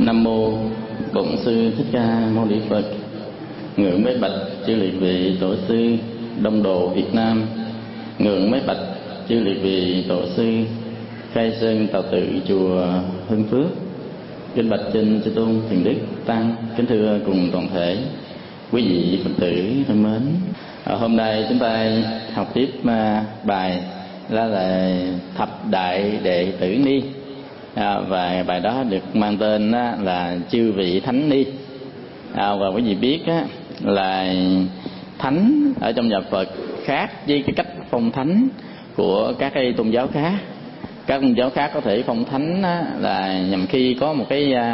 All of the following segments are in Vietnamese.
Nam mô Bổn sư Thích Ca Mâu Ni Phật. Ngưỡng mấy bạch chư liệt vị tổ sư Đông Độ Việt Nam. Ngưỡng mấy bạch chư liệt vị tổ sư Khai Sơn Tào Tự chùa Hưng Phước. Kính bạch trên chư tôn thiền đức tăng. Kính thưa cùng toàn thể quý vị Phật tử thân mến. Hôm nay chúng ta học tiếp bài là Thập Đại Đệ Tử Ni. Và bài đó được mang tên là Chư Vị Thánh Ni. Và quý vị biết là thánh ở trong nhà Phật khác với cái cách phong thánh của các cái tôn giáo khác. Các tôn giáo khác có thể phong thánh là nhằm khi có một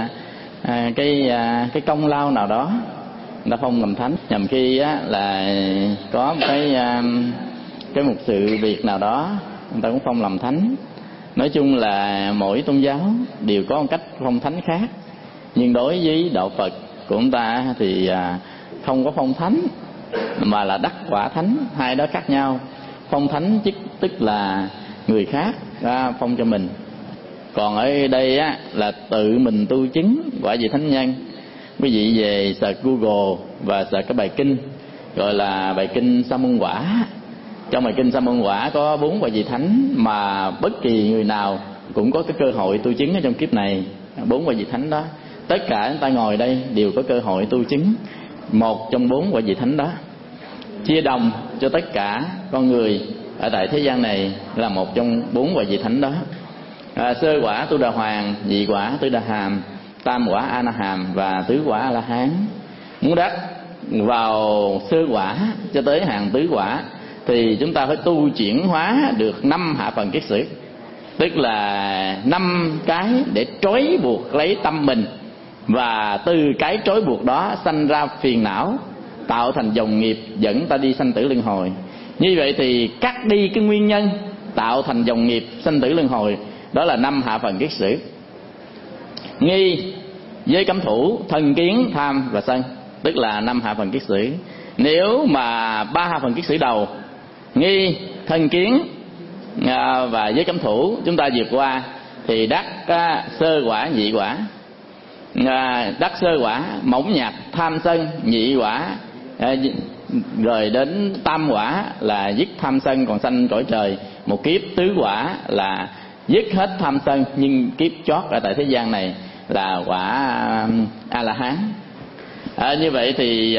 cái công lao nào đó người ta phong làm thánh, nhằm khi là có một cái một sự việc nào đó người ta cũng phong làm thánh. Nói chung là mỗi tôn giáo đều có một cách phong thánh khác. Nhưng đối với đạo Phật của chúng ta thì không có phong thánh mà là đắc quả thánh. Hai đó khác nhau. Phong thánh tức là người khác ra phong cho mình. Còn ở đây là tự mình tu chứng quả vị thánh nhân. Quý vị về search Google và search cái bài kinh gọi là bài kinh Sa Môn Quả. Trong bài kinh Sa Môn Quả có 4 quả vị thánh mà bất kỳ người nào cũng có cái cơ hội tu chứng ở trong kiếp này. 4 quả vị thánh đó, tất cả chúng ta ngồi đây đều có cơ hội tu chứng một trong 4 quả vị thánh đó. Chia đồng cho tất cả con người ở tại thế gian này là một trong 4 quả vị thánh đó. Sơ quả Tu Đà Hoàng, nhị quả Tứ Đà Hàm, tam quả A Na Hàm và tứ quả A La Hán. Muốn đắc vào sơ quả cho tới hàng tứ quả thì chúng ta phải tu chuyển hóa được 5 hạ phần kiết sử, tức là 5 cái để trói buộc lấy tâm mình, và từ cái trói buộc đó sanh ra phiền não, tạo thành dòng nghiệp dẫn ta đi sanh tử luân hồi. Như vậy thì cắt đi cái nguyên nhân tạo thành dòng nghiệp sanh tử luân hồi, đó là 5 hạ phần kiết sử: nghi, giới cấm thủ, thân kiến, tham và sân, tức là 5 hạ phần kiết sử. Nếu mà 3 hạ phần kiết sử đầu, nghi, thân kiến và giới cấm thủ chúng ta vượt qua thì đắc sơ quả, nhị quả. Đắc sơ quả mỏng nhặt tham sân, nhị quả rồi đến tam quả là dứt tham sân còn sanh cõi trời một kiếp, tứ quả là dứt hết tham sân nhưng kiếp chót ở tại thế gian này là quả A La Hán. Như vậy thì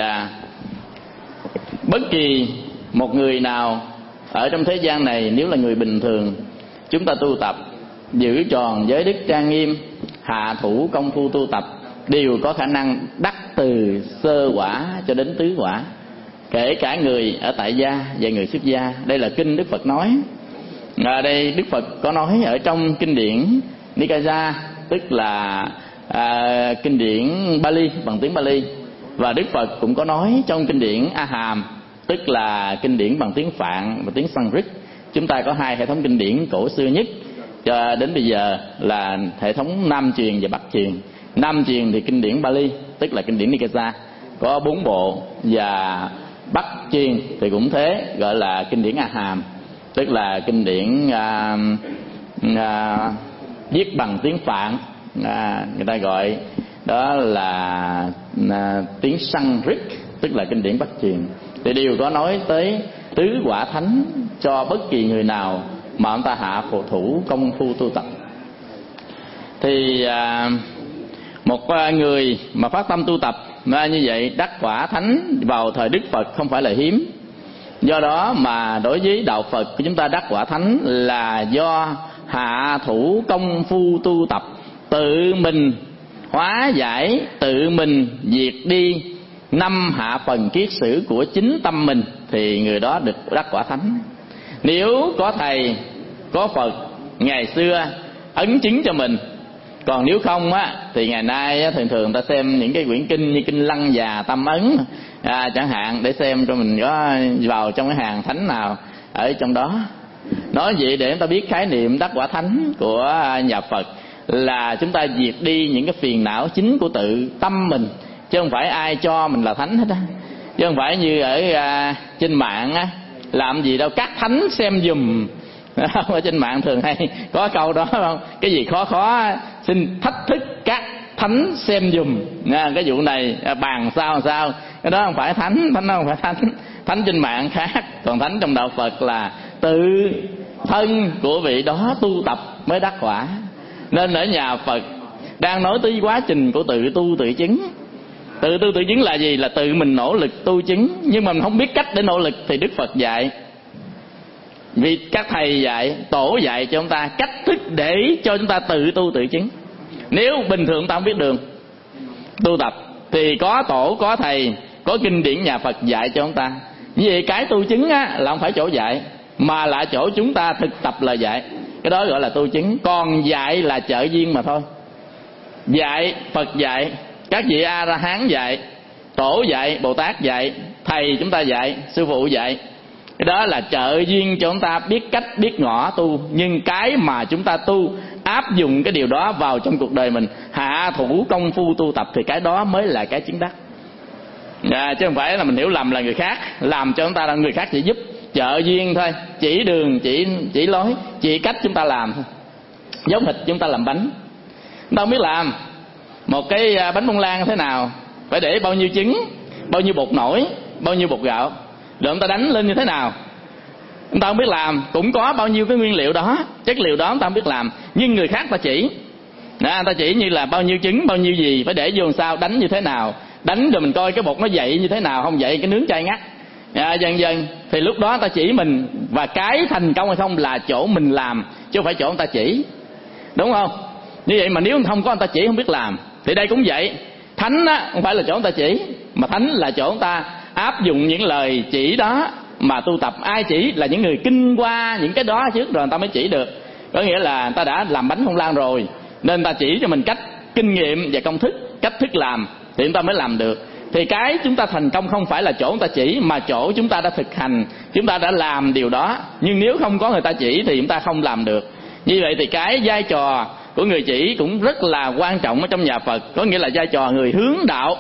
bất kỳ một người nào ở trong thế gian này, nếu là người bình thường, chúng ta tu tập giữ tròn giới đức trang nghiêm, hạ thủ công phu tu tập, đều có khả năng đắc từ sơ quả cho đến tứ quả, kể cả người ở tại gia và người xuất gia. Đây là kinh Đức Phật nói. Ở đây Đức Phật có nói ở trong kinh điển Nikaya, tức là kinh điển Bali, bằng tiếng Bali, và Đức Phật cũng có nói trong kinh điển A Hàm, tức là kinh điển bằng tiếng Phạn và tiếng Sanskrit. Chúng ta có 2 hệ thống kinh điển cổ xưa nhất cho đến bây giờ là hệ thống Nam truyền và Bắc truyền. Nam truyền thì kinh điển Bali, tức là kinh điển Nikaya, có 4 bộ, và Bắc truyền thì cũng thế, gọi là kinh điển A Hàm, tức là kinh điển viết bằng tiếng Phạn, người ta gọi đó là tiếng Sanskrit, tức là kinh điển Bắc truyền. Thì đều có nói tới tứ quả thánh cho bất kỳ người nào mà ông ta hạ phổ thủ công phu tu tập. Thì một người mà phát tâm tu tập như vậy đắc quả thánh vào thời Đức Phật không phải là hiếm. Do đó mà đối với đạo Phật của chúng ta, đắc quả thánh là do hạ thủ công phu tu tập, tự mình hóa giải, tự mình diệt đi 5 hạ phần kiết sử của chính tâm mình, thì người đó được đắc quả thánh. Nếu có thầy, có Phật ngày xưa ấn chứng cho mình, còn nếu không thì ngày nay thường ta xem những cái quyển kinh như kinh Lăng Già Tâm Ấn chẳng hạn, để xem cho mình có vào trong cái hàng thánh nào ở trong đó. Nói vậy để chúng ta biết khái niệm đắc quả thánh của nhà Phật là chúng ta diệt đi những cái phiền não chính của tự tâm mình, chứ không phải ai cho mình là thánh hết á. Chứ không phải như ở trên mạng làm gì đâu các thánh xem giùm. Ở trên mạng thường hay có câu đó không? Cái gì khó xin thách thức các thánh xem dùm cái vụ này bàn sao cái đó không phải thánh đó không phải thánh trên mạng khác, còn thánh trong đạo Phật là tự thân của vị đó tu tập mới đắc quả. Nên ở nhà Phật đang nói tới quá trình của tự tu tự chứng. Tự tu tự chứng là gì? Là tự mình nỗ lực tu chứng, nhưng mà mình không biết cách để nỗ lực thì Đức Phật dạy. Vì các thầy dạy, tổ dạy cho chúng ta cách thức để cho chúng ta tự tu tự chứng. Nếu bình thường ta không biết đường tu tập thì có tổ, có thầy, có kinh điển nhà Phật dạy cho chúng ta. Như vậy cái tu chứng á, là không phải chỗ dạy, mà là chỗ chúng ta thực tập lời dạy. Cái đó gọi là tu chứng. Còn dạy là trợ duyên mà thôi. Dạy, Phật dạy, các vị A-la-hán dạy, tổ dạy, Bồ Tát dạy, thầy chúng ta dạy, sư phụ dạy. Cái đó là trợ duyên cho chúng ta biết cách, biết ngõ tu. Nhưng cái mà chúng ta tu, áp dụng cái điều đó vào trong cuộc đời mình, hạ thủ công phu tu tập, thì cái đó mới là cái chứng đắc. Chứ không phải là mình hiểu lầm là người khác làm cho chúng ta, là người khác chỉ giúp trợ duyên thôi, chỉ đường, chỉ lối, chỉ cách chúng ta làm thôi. Giống thịt chúng ta làm bánh, chúng ta không biết làm một cái bánh bông lan thế nào, phải để bao nhiêu trứng, bao nhiêu bột nổi, bao nhiêu bột gạo, rồi chúng ta đánh lên như thế nào, chúng ta không biết làm. Cũng có bao nhiêu cái nguyên liệu đó, chất liệu đó chúng ta không biết làm, nhưng người khác ta chỉ. Người ta chỉ như là bao nhiêu trứng, bao nhiêu gì, phải để vô sao, đánh như thế nào, đánh rồi mình coi cái bột nó dậy như thế nào, không dậy cái nướng chay ngắt. Dần dần thì lúc đó ta chỉ mình, và cái thành công hay không là chỗ mình làm, chứ không phải chỗ người ta chỉ, đúng không? Như vậy mà nếu không có người ta chỉ, không biết làm. Thì đây cũng vậy, thánh á, không phải là chỗ người ta chỉ, mà thánh là chỗ người ta áp dụng những lời chỉ đó mà tu tập. Ai chỉ? Là những người kinh qua những cái đó trước rồi người ta mới chỉ được. Có nghĩa là người ta đã làm bánh bông lan rồi, nên người ta chỉ cho mình cách, kinh nghiệm và công thức, cách thức làm, thì chúng ta mới làm được. Thì cái chúng ta thành công không phải là chỗ người ta chỉ, mà chỗ chúng ta đã thực hành, chúng ta đã làm điều đó. Nhưng nếu không có người ta chỉ thì chúng ta không làm được. Như vậy thì cái vai trò của người chỉ cũng rất là quan trọng ở trong nhà Phật. Có nghĩa là vai trò người hướng đạo,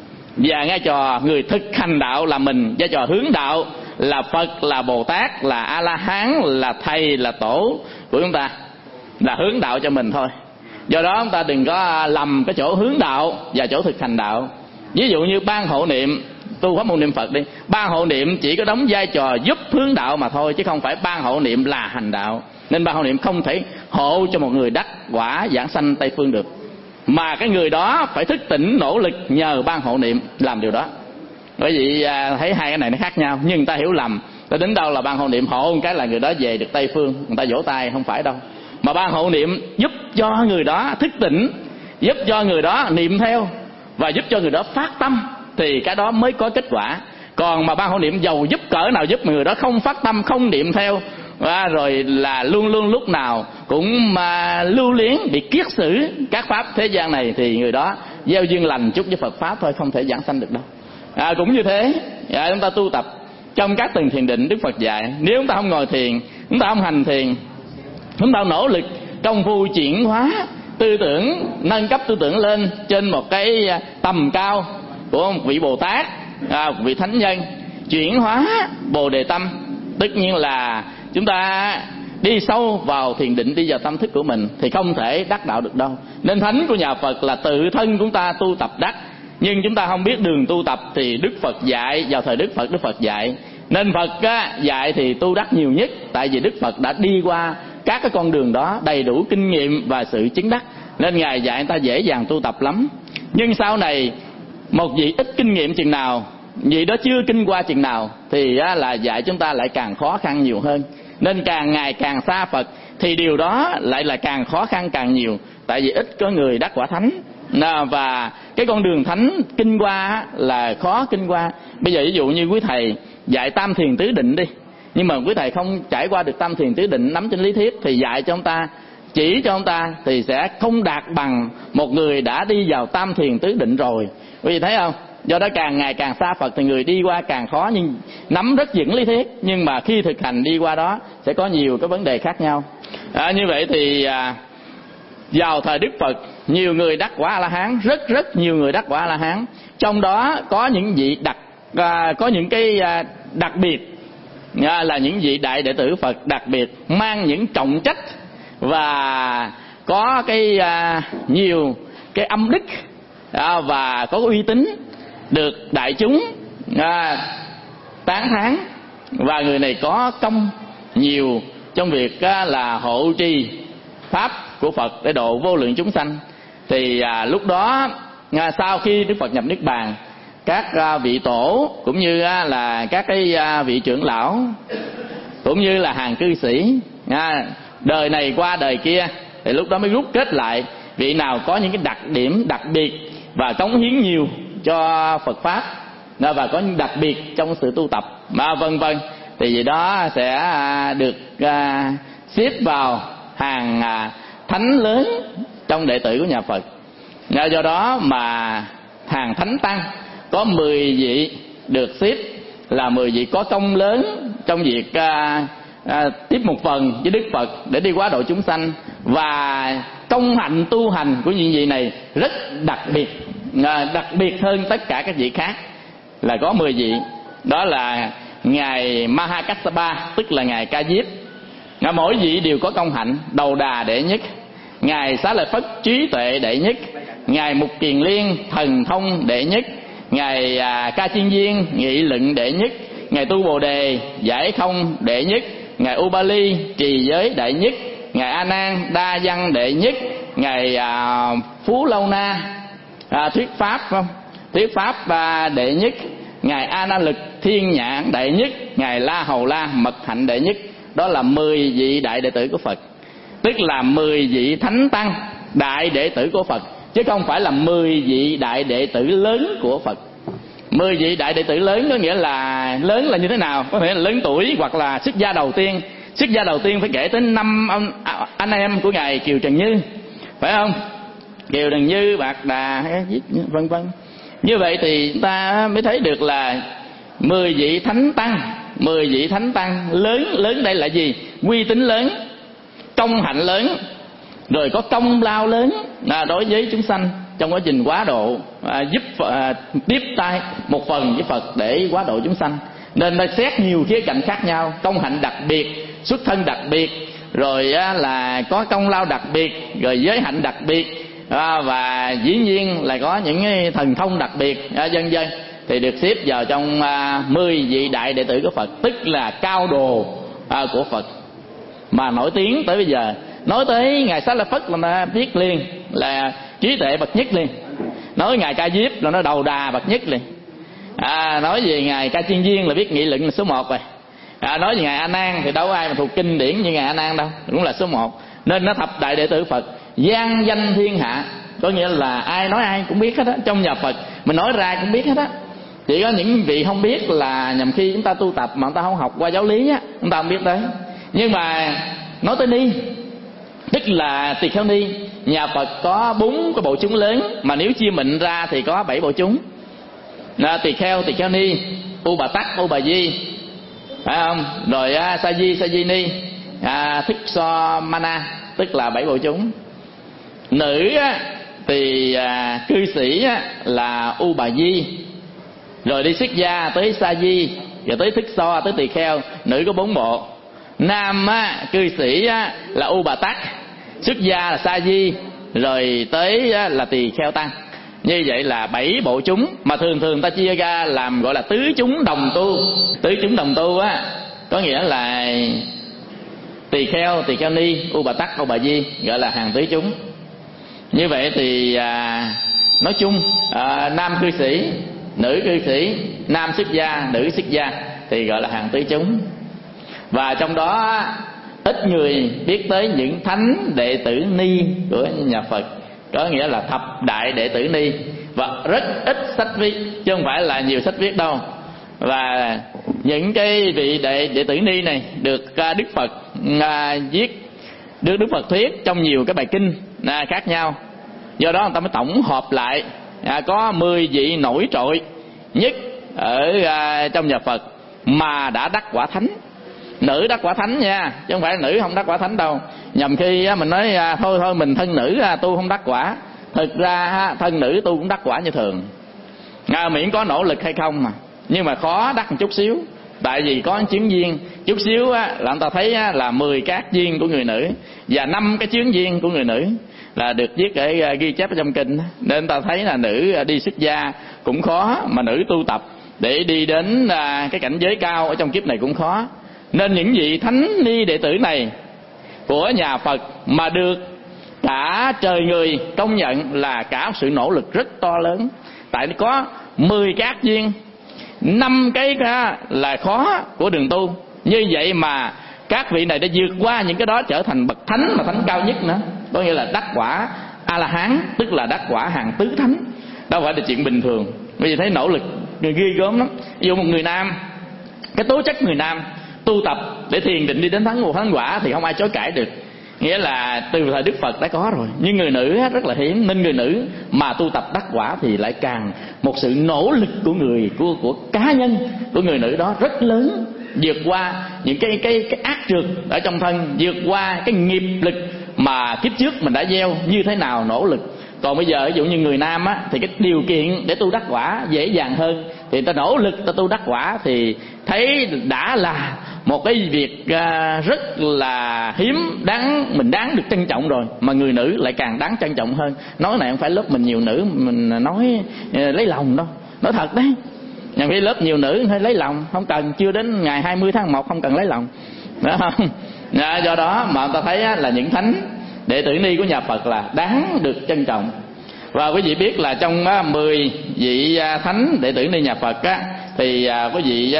và vai trò người thực hành đạo là mình. Vai trò hướng đạo là Phật, là Bồ Tát, là A-la-hán, là thầy, là tổ của chúng ta, là hướng đạo cho mình thôi. Do đó chúng ta đừng có lầm cái chỗ hướng đạo và chỗ thực hành đạo. Ví dụ như ban hộ niệm, tu pháp môn niệm Phật đi, ban hộ niệm chỉ có đóng vai trò giúp hướng đạo mà thôi, chứ không phải ban hộ niệm là hành đạo. Nên ban hộ niệm không thể hộ cho một người đắc quả giảng sanh Tây Phương được, mà cái người đó phải thức tỉnh nỗ lực nhờ ban hộ niệm làm điều đó. Bởi vì thấy hai cái này nó khác nhau, nhưng người ta hiểu lầm, ta đến đâu là ban hộ niệm hộ một cái là người đó về được Tây Phương, người ta vỗ tay, không phải đâu. Mà ban hộ niệm giúp cho người đó thức tỉnh, giúp cho người đó niệm theo, và giúp cho người đó phát tâm, thì cái đó mới có kết quả. Còn mà ban hộ niệm giàu giúp cỡ nào giúp mà người đó không phát tâm, không niệm theo, rồi là luôn luôn lúc nào cũng mà lưu luyến, bị kiết sử các pháp thế gian này, thì người đó gieo duyên lành chút với Phật pháp thôi, không thể giảng sanh được đâu. Cũng như thế, chúng ta tu tập trong các tầng thiền định, Đức Phật dạy, nếu chúng ta không ngồi thiền, chúng ta không hành thiền, chúng ta nỗ lực công phu chuyển hóa tư tưởng, nâng cấp tư tưởng lên trên một cái tầm cao của một vị Bồ Tát, một vị thánh nhân, chuyển hóa Bồ Đề tâm, tất nhiên là chúng ta đi sâu vào thiền định, đi vào tâm thức của mình, thì không thể đắc đạo được đâu. Nên thánh của nhà Phật là tự thân chúng ta tu tập đắc, nhưng chúng ta không biết đường tu tập thì Đức Phật dạy. Vào thời Đức Phật dạy, nên Phật dạy thì tu đắc nhiều nhất, tại vì Đức Phật đã đi qua các cái con đường đó, đầy đủ kinh nghiệm và sự chứng đắc, nên Ngài dạy người ta dễ dàng tu tập lắm. Nhưng sau này một vị ít kinh nghiệm chừng nào, vị đó chưa kinh qua chừng nào, thì là dạy chúng ta lại càng khó khăn nhiều hơn. Nên càng ngày càng xa Phật thì điều đó lại là càng khó khăn càng nhiều, tại vì ít có người đắc quả thánh. Và cái con đường thánh kinh qua là khó kinh qua. Bây giờ ví dụ như quý thầy dạy tam thiền tứ định đi, nhưng mà quý thầy không trải qua được tam thiền tứ định, nắm trên lý thuyết, thì dạy cho ông ta, chỉ cho ông ta thì sẽ không đạt bằng một người đã đi vào tam thiền tứ định rồi. Quý vị thấy không? Do đó càng ngày càng xa Phật thì người đi qua càng khó, nhưng nắm rất vững lý thuyết, nhưng mà khi thực hành đi qua đó sẽ có nhiều cái vấn đề khác nhau. Như vậy thì vào thời Đức Phật nhiều người đắc quả A-la-hán, rất nhiều người đắc quả A-la-hán. Trong đó có những vị có những cái đặc biệt, là những vị đại đệ tử Phật đặc biệt, mang những trọng trách và có cái nhiều cái âm đức và có uy tín, được đại chúng tán thán, và người này có công nhiều trong việc là hộ trì pháp của Phật để độ vô lượng chúng sanh. Thì lúc đó sau khi Đức Phật nhập niết bàn, các vị tổ cũng như là các cái vị trưởng lão cũng như là hàng cư sĩ đời này qua đời kia, thì lúc đó mới rút kết lại vị nào có những cái đặc điểm đặc biệt và cống hiến nhiều cho Phật pháp và có những đặc biệt trong sự tu tập vân vân, thì vị đó sẽ được xếp vào hàng thánh lớn trong đệ tử của nhà Phật. Do đó mà hàng thánh tăng có 10 vị được xếp là 10 vị có công lớn trong việc tiếp một phần với Đức Phật để đi quá độ chúng sanh, và công hạnh tu hành của những vị này rất đặc biệt hơn tất cả các vị khác, là có 10 vị. Đó là ngài Mahakassapa, tức là ngài Ca Diếp, mỗi vị đều có công hạnh. Đầu Đà đệ nhất, ngài Xá Lợi Phất trí tuệ đệ nhất, ngài Mục Kiền Liên thần thông đệ nhất, ngài Ca Chiên Viên nghị luận đệ nhất, ngài Tu Bồ Đề giải không đệ nhất, ngài Ubali trì giới đệ nhất, ngài A Nan đa văn đệ nhất, ngài Phú Lâu Na thuyết pháp thuyết pháp đệ nhất, ngài A Na Lực thiên nhãn đệ nhất, ngài La Hầu La mật hạnh đệ nhất. Đó là 10 vị đại đệ tử của Phật, tức là 10 vị thánh tăng đại đệ tử của Phật, chứ không phải là 10 vị đại đệ tử lớn của Phật. 10 vị đại đệ tử lớn có nghĩa là lớn là như thế nào? Có thể là lớn tuổi hoặc là xuất gia đầu tiên. Xuất gia đầu tiên phải kể tới 5 anh em của ngài Kiều Trần Như, phải không? Kiều Trần Như, Bạc Đà, vân vân. Như vậy thì chúng ta mới thấy được là 10 vị thánh tăng, 10 vị thánh tăng lớn đây là gì? Uy tín lớn, công hạnh lớn, rồi có công lao lớn đối với chúng sanh trong quá trình quá độ, giúp tiếp tay một phần với Phật để quá độ chúng sanh. Nên nó xét nhiều khía cạnh khác nhau, công hạnh đặc biệt, xuất thân đặc biệt, rồi là có công lao đặc biệt, rồi giới hạnh đặc biệt, và dĩ nhiên là có những thần thông đặc biệt, vân vân, thì được xếp vào trong 10 vị đại đệ tử của Phật, tức là cao đồ của Phật mà nổi tiếng tới bây giờ. Nói tới ngài Xá Lợi Phất là nó biết liền là trí tuệ bậc nhất liền, nói ngài Ca Diếp là nó đầu đà bậc nhất liền, nói về ngài Ca Chiên Viên là biết nghị luận là số 1 rồi, nói về ngài A Nan thì đâu có ai mà thuộc kinh điển như ngài A Nan đâu, cũng là số 1. Nên nó thập đại đệ tử Phật gian danh thiên hạ, có nghĩa là ai nói ai cũng biết hết á, trong nhà Phật mình nói ra cũng biết hết á. Chỉ có những vị không biết là nhằm khi chúng ta tu tập mà chúng ta không học qua giáo lý á, chúng ta không biết đấy. Nhưng mà nói tới Ni, tức là tỳ kheo Ni, nhà Phật có 4 cái bộ chúng lớn, mà nếu chia mịn ra thì có 7 bộ chúng. Tỳ kheo Ni, U Bà Tắc, U Bà Di, phải không? Rồi Sa Di Ni, Thích So Mana, tức là 7 bộ chúng. Nữ thì cư sĩ là U Bà Di, rồi đi xuất gia tới Sa Di, rồi tới Thích So, tới tỳ kheo, nữ có 4 bộ. Nam cư sĩ là U Bà Tắc, xuất gia là Sa Di, rồi tới là tỳ kheo tăng. Như vậy là 7 bộ chúng, mà thường ta chia ra làm gọi là tứ chúng đồng tu. Tứ chúng đồng tu có nghĩa là tỳ kheo Ni, U Bà Tắc, U Bà Di gọi là hàng tứ chúng. Như vậy thì nói chung nam cư sĩ, nữ cư sĩ, nam xuất gia, nữ xuất gia thì gọi là hàng tứ chúng. Và trong đó ít người biết tới những thánh đệ tử Ni của nhà Phật, có nghĩa là thập đại đệ tử Ni, và rất ít sách viết, chứ không phải là nhiều sách viết đâu. Và những cái vị đệ tử Ni này được Đức Phật viết, được Đức Phật thuyết trong nhiều cái bài kinh khác nhau. Do đó người ta mới tổng hợp lại có 10 vị nổi trội nhất ở trong nhà Phật mà đã đắc quả thánh. Nữ đắc quả thánh nha, chứ không phải nữ không đắc quả thánh đâu. Nhầm khi mình nói thôi mình thân nữ tu không đắc quả, thực ra thân nữ tu cũng đắc quả như thường, miễn có nỗ lực hay không mà. Nhưng mà khó đắc một chút xíu, tại vì có chướng duyên chút xíu là người ta thấy là 10 các duyên của người nữ và 5 cái chướng duyên của người nữ. là được viết ở ghi chép ở trong kinh, nên ta thấy là nữ đi xuất gia cũng khó, mà nữ tu tập để đi đến cái cảnh giới cao ở trong kiếp này cũng khó. Nên những vị thánh ni đệ tử này của nhà Phật mà được cả trời người công nhận là cả sự nỗ lực rất to lớn. Tại có 10 các duyên, 5 cái là khó của đường tu. Như vậy mà các vị này đã vượt qua những cái đó, trở thành bậc thánh, mà thánh cao nhất nữa, có nghĩa là đắc quả A-la-hán, tức là đắc quả hàng tứ thánh. Đâu phải là chuyện bình thường. Bây giờ thấy nỗ lực ghê gớm lắm. Ví dụ một người nam, cái tố chất người nam tu tập để thiền định đi đến thánh quả thì không ai chối cãi được, nghĩa là từ thời Đức Phật đã có rồi. Nhưng người nữ rất là hiếm, nên người nữ mà tu tập đắc quả thì lại càng một sự nỗ lực của cá nhân của người nữ đó rất lớn, vượt qua những cái ác trượt ở trong thân, vượt qua cái nghiệp lực mà kiếp trước mình đã gieo như thế nào, nỗ lực. Còn bây giờ ví dụ như người nam á, thì cái điều kiện để tu đắc quả dễ dàng hơn, thì ta nỗ lực ta tu đắc quả thì thấy đã là một cái việc rất là hiếm, mình đáng được trân trọng rồi. Mà người nữ lại càng đáng trân trọng hơn. Nói này không phải lớp mình nhiều nữ mình nói lấy lòng đâu, nói thật đấy. Nhà khi lớp nhiều nữ hay lấy lòng, không cần, chưa đến ngày 20 tháng 1 không cần lấy lòng, đó không? Do đó mà ta thấy là những thánh đệ tử ni của nhà Phật là đáng được trân trọng. Và quý vị biết là trong 10 vị thánh đệ tử ni nhà Phật á, thì quý vị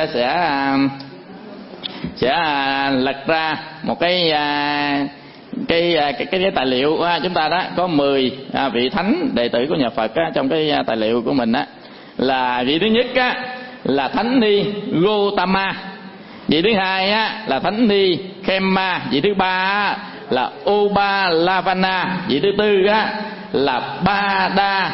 sẽ lật ra một cái tài liệu. Chúng ta đó có 10 vị thánh đệ tử của nhà Phật á, trong cái tài liệu của mình á, là vị thứ nhất á, là thánh ni Gotama, vị thứ hai á, là thánh ni Khema, vị thứ ba á, là Ubalavana, vị thứ tư á, là Bada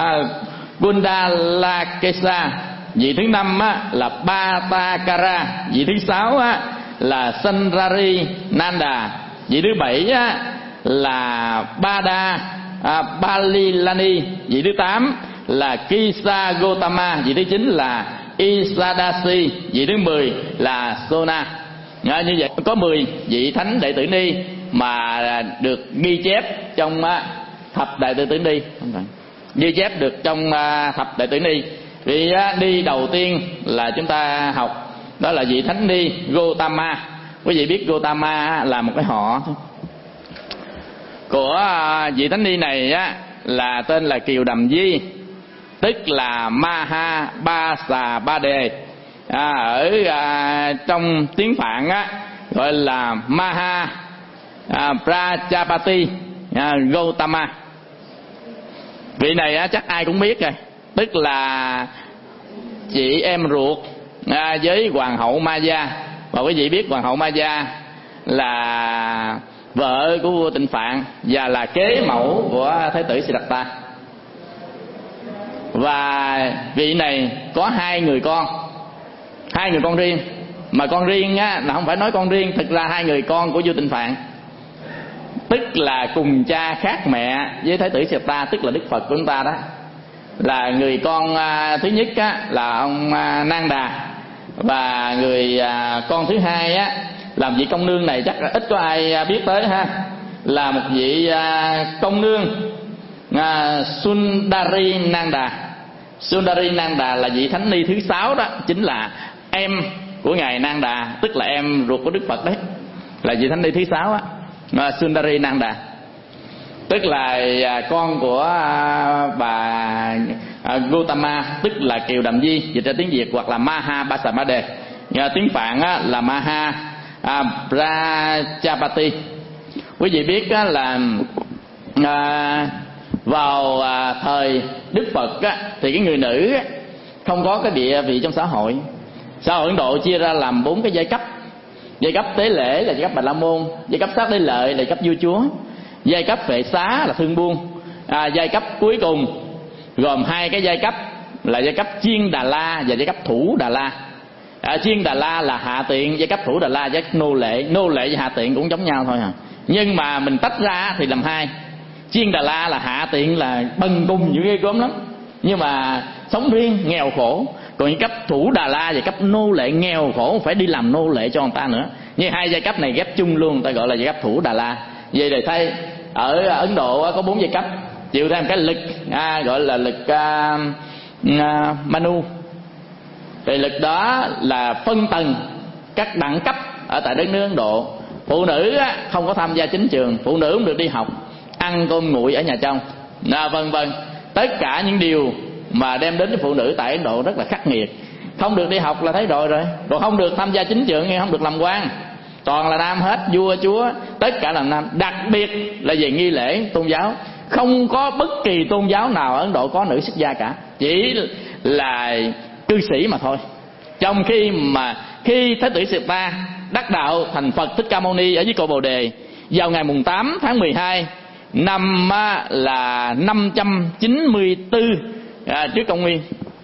Gundalakesa, vị thứ năm á, là Batakara, vị thứ sáu á, là Sanrari Nanda, vị thứ bảy á, là Bada Balilani, vị thứ tám là Kisa Gotama, vị thứ 9 là Isadasi, vị thứ 10 là Sona. Như vậy có 10 vị thánh đệ tử ni mà được ghi chép trong thập đại đệ tử ni, ghi chép được trong thập đại tử ni. Vị ni đầu tiên là chúng ta học đó là vị thánh ni Gotama. Quý vị biết Gotama là một cái họ của vị thánh ni này á, là tên là Kiều Đầm Di, tức là Maha Ba Xà Ba Đề. Ở trong tiếng Phạn á, gọi là Maha Prajapati Gotama. Vị này á, chắc ai cũng biết rồi, tức là chị em ruột với hoàng hậu Maya. Và quý vị biết hoàng hậu Maya là vợ của vua Tịnh Phạn và là kế mẫu của Thái tử Siddhartha. Và vị này có 2 người con, 2 người con riêng. Mà con riêng á, là không phải nói con riêng, thực ra 2 người con của vua Tịnh Phạn, tức là cùng cha khác mẹ với Thái tử Siddhartha, tức là Đức Phật của chúng ta đó. Là người con thứ nhất á, là ông Nanda, và người con thứ hai á, làm vị công nương này chắc là ít có ai biết tới ha, là một vị công nương Sundari Nanda. Sundari Nanda là vị thánh ni thứ 6 đó, chính là em của ngài Nanda, tức là em ruột của Đức Phật đấy, là vị thánh ni thứ 6 á, Sundari Nanda, tức là con của bà Gotama, tức là Kiều Đầm Di, dịch ra tiếng Việt, hoặc là Maha Ba Xà Ba Đề. Tiếng Phạn á, là Maha Prajapati. Quý vị biết á, là vào thời Đức Phật á, thì cái người nữ á, không có cái địa vị trong xã hội. Xã hội Ấn Độ chia ra làm 4 cái giai cấp. Giai cấp tế lễ là giai cấp Bà La Môn, giai cấp sát đế lợi là giai cấp vua chúa, giai cấp vệ xá là thương buôn, giai cấp cuối cùng gồm 2 cái giai cấp là giai cấp Chiên Đà La và giai cấp Thủ Đà La. Chiên Đà La là hạ tiện, giai cấp Thủ Đà La giai cấp nô lệ. Nô lệ và hạ tiện cũng giống nhau thôi à, nhưng mà mình tách ra thì làm 2. Chiên Đà La là hạ tiện, là bần cùng dữ ghê gớm lắm, nhưng mà sống riêng, nghèo khổ. Còn giai cấp Thủ Đà La và cấp nô lệ, nghèo khổ phải đi làm nô lệ cho người ta nữa. Như 2 giai cấp này ghép chung luôn, người ta gọi là giai cấp Thủ Đà La. Vậy để thấy ở Ấn Độ có 4 giai cấp, chịu thêm cái lực gọi là lực Manu. Thì lực đó là phân tầng các đẳng cấp ở tại đất nước Ấn Độ. Phụ nữ không có tham gia chính trường, phụ nữ không được đi học, ăn cơm nguội ở nhà chồng, vân vân. Tất cả những điều mà đem đến cho phụ nữ tại Ấn Độ rất là khắc nghiệt. Không được đi học là thấy rồi không được tham gia chính trường, không được làm quan, toàn là nam hết, vua chúa tất cả là nam. Đặc biệt là về nghi lễ tôn giáo, không có bất kỳ tôn giáo nào ở Ấn Độ có nữ xuất gia cả, chỉ là cư sĩ mà thôi. Trong khi Thái tử Siddhartha đắc đạo thành Phật Thích Ca Mâu Ni ở dưới cội Bồ Đề vào ngày mùng 8 tháng 12 năm là 594 trước công nguyên.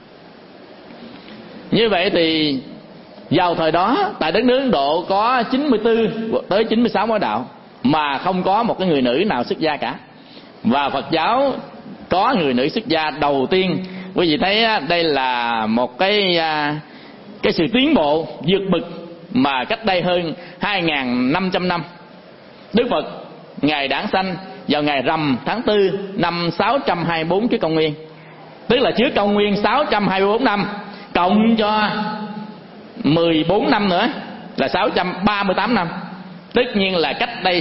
Như vậy thì vào thời đó tại đất nước Ấn Độ có 94 tới 96 mối đạo mà không có một cái người nữ nào xuất gia cả. Và Phật giáo có người nữ xuất gia đầu tiên. Quý vị thấy đây là một cái sự tiến bộ vượt bậc mà cách đây hơn 2.500 năm. Đức Phật ngày đản sanh vào ngày rằm tháng 4 năm 624 trước công nguyên, tức là trước công nguyên 624 năm cộng cho 14 năm nữa là 638 năm. Tất nhiên là cách đây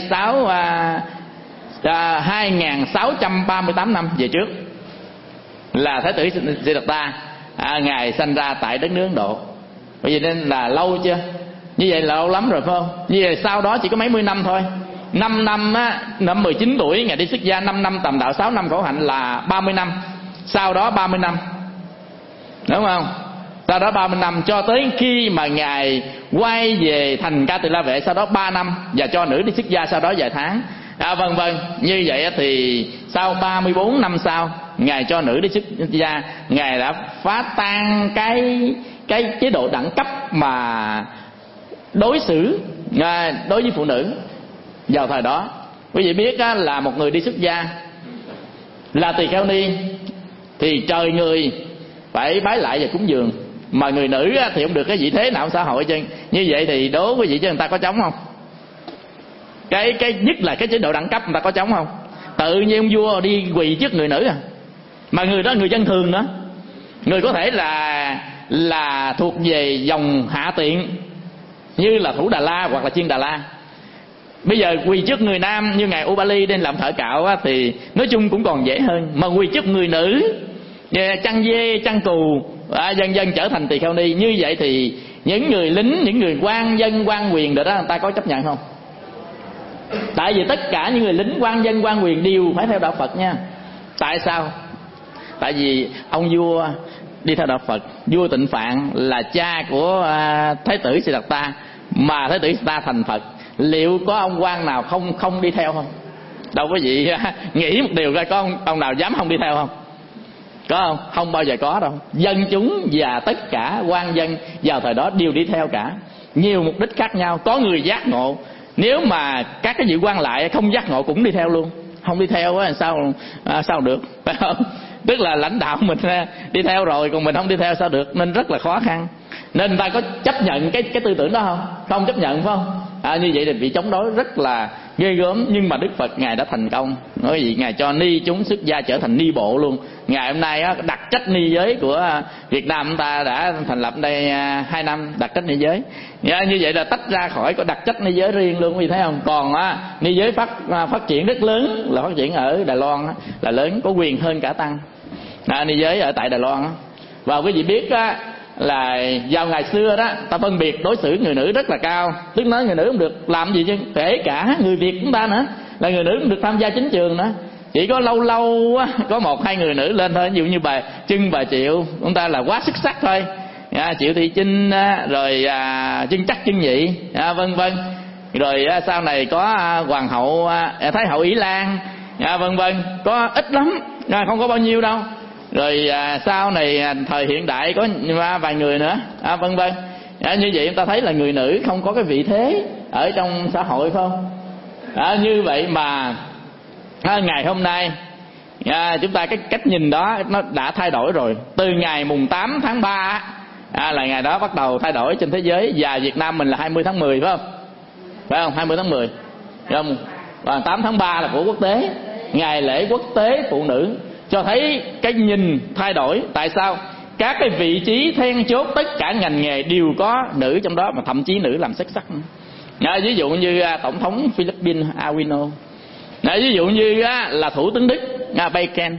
2.638 năm về trước là Thái tử Siddhartha ngài sanh ra tại đất nước Ấn Độ. Bởi vì nên là lâu chưa? Như vậy là lâu lắm rồi phải không? Như vậy sau đó chỉ có mấy mươi năm thôi. 5 năm năm 19 tuổi ngài đi xuất gia, 5 năm tầm đạo, 6 năm khổ hạnh là 30 năm. Sau đó 30 năm, đúng không? Sau đó 30 năm cho tới khi mà ngài quay về thành Ca Tỳ La Vệ, sau đó 3 năm và cho nữ đi xuất gia sau đó vài tháng, vân vân. Như vậy thì sau 34 năm sau ngài cho nữ đi xuất gia, ngài đã phá tan cái chế độ đẳng cấp mà đối xử đối với phụ nữ vào thời đó. Quý vị biết là một người đi xuất gia là tỳ kheo ni thì trời người phải bái lại và cúng dường, mà người nữ thì không được cái vị thế nào xã hội chứ. Như vậy thì đố quý vị chứ người ta có chống không? Cái nhất là cái chế độ đẳng cấp người ta có chống không? Tự nhiên ông vua đi quỳ trước người nữ mà người đó người dân thường nữa, người có thể là thuộc về dòng hạ tiện như là Thủ Đà La hoặc là Chiên Đà La. Bây giờ quỳ trước người nam như ngài Ubali đến làm thợ cạo thì nói chung cũng còn dễ hơn, mà quỳ trước người nữ chăn dê chăn cừu dần dần trở thành tỳ kheo ni. Như vậy thì những người lính, những người quan dân quan quyền đó người ta có chấp nhận không? Tại vì tất cả những người lính quan dân quan quyền đều phải theo đạo Phật nha. Tại sao? Tại vì ông vua đi theo đạo Phật. Vua Tịnh Phạn là cha của Thái tử Siddhartha, mà Thái tử Siddhartha thành Phật, liệu có ông quan nào không đi theo không? Đâu có gì nghĩ một điều ra, có ông nào dám không đi theo không? Có không? Không bao giờ có đâu. Dân chúng và tất cả quan dân vào thời đó đều đi theo cả. Nhiều mục đích khác nhau. Có người giác ngộ, nếu mà các cái vị quan lại không giác ngộ cũng đi theo luôn. Không đi theo sao được, phải không? Tức là lãnh đạo mình đi theo rồi, còn mình không đi theo sao được, nên rất là khó khăn. Nên người ta có chấp nhận cái tư tưởng đó không? Không chấp nhận, phải không? Như vậy thì bị chống đối rất là ghê gớm. Nhưng mà Đức Phật ngài đã thành công. Nói gì ngài cho ni chúng xuất gia trở thành ni bộ luôn. Ngày hôm nay đặc trách ni giới của Việt Nam chúng ta đã thành lập đây 2 năm đặc trách ni giới. Như vậy là tách ra khỏi có đặc trách ni giới riêng luôn, quý vị thấy không? Còn ni giới phát triển rất lớn là phát triển ở Đài Loan là lớn, có quyền hơn cả tăng. Ni giới ở tại Đài Loan và quý vị biết là vào ngày xưa đó ta phân biệt đối xử người nữ rất là cao, tức nói người nữ không được làm gì chứ, kể cả người Việt chúng ta nữa là người nữ không được tham gia chính trường nữa. Chỉ có lâu lâu có 1-2 người nữ lên thôi, ví dụ như bà Triệu chúng ta là quá xuất sắc thôi, Triệu Thị Chinh rồi Trưng Trắc Trưng Nhị vân vân. Rồi sau này có hoàng hậu Thái hậu Ý Lan vân vân, có ít lắm, không có bao nhiêu đâu. Rồi sau này thời hiện đại có vài người nữa vân vân. Như vậy chúng ta thấy là người nữ không có cái vị thế ở trong xã hội, phải không? Như vậy mà ngày hôm nay chúng ta cái cách nhìn đó nó đã thay đổi rồi. Từ ngày mùng 8 tháng 3 là ngày đó bắt đầu thay đổi trên thế giới, và Việt Nam mình là 20 tháng 10 phải không? Phải không? 20 tháng 10 không? và 8 tháng 3 là của quốc tế, ngày lễ quốc tế phụ nữ, cho thấy cái nhìn thay đổi. Tại sao? Các cái vị trí then chốt tất cả ngành nghề đều có nữ trong đó, mà thậm chí nữ làm xuất sắc. Ví dụ như tổng thống Philippines Aquino, ví dụ như là thủ tướng Đức Biden,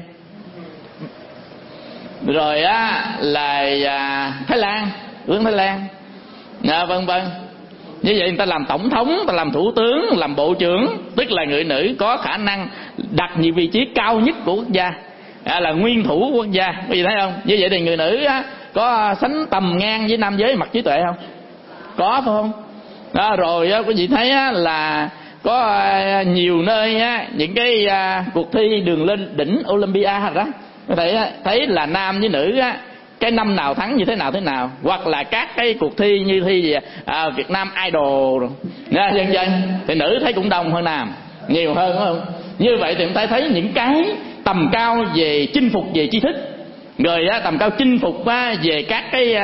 rồi là Thái Lan, tướng Thái Lan, vân vân. Như vậy người ta làm tổng thống, người ta làm thủ tướng, làm bộ trưởng, tức là người nữ có khả năng đặt nhiều vị trí cao nhất của quốc gia, là nguyên thủ quốc gia. Quý vị thấy không? Như vậy thì người nữ có sánh tầm ngang với nam giới mặt trí tuệ không? Có, phải không? Rồi quý vị thấy là có nhiều nơi những cái cuộc thi đường lên đỉnh Olympia đó, có thể thấy là nam với nữ cái năm nào thắng như thế nào, hoặc là các cái cuộc thi như thi Việt Nam Idol vân vân, thì nữ thấy cũng đông hơn nam nhiều hơn, đúng không? Như vậy thì chúng ta thấy những cái tầm cao về chinh phục về tri thức, rồi tầm cao chinh phục về các cái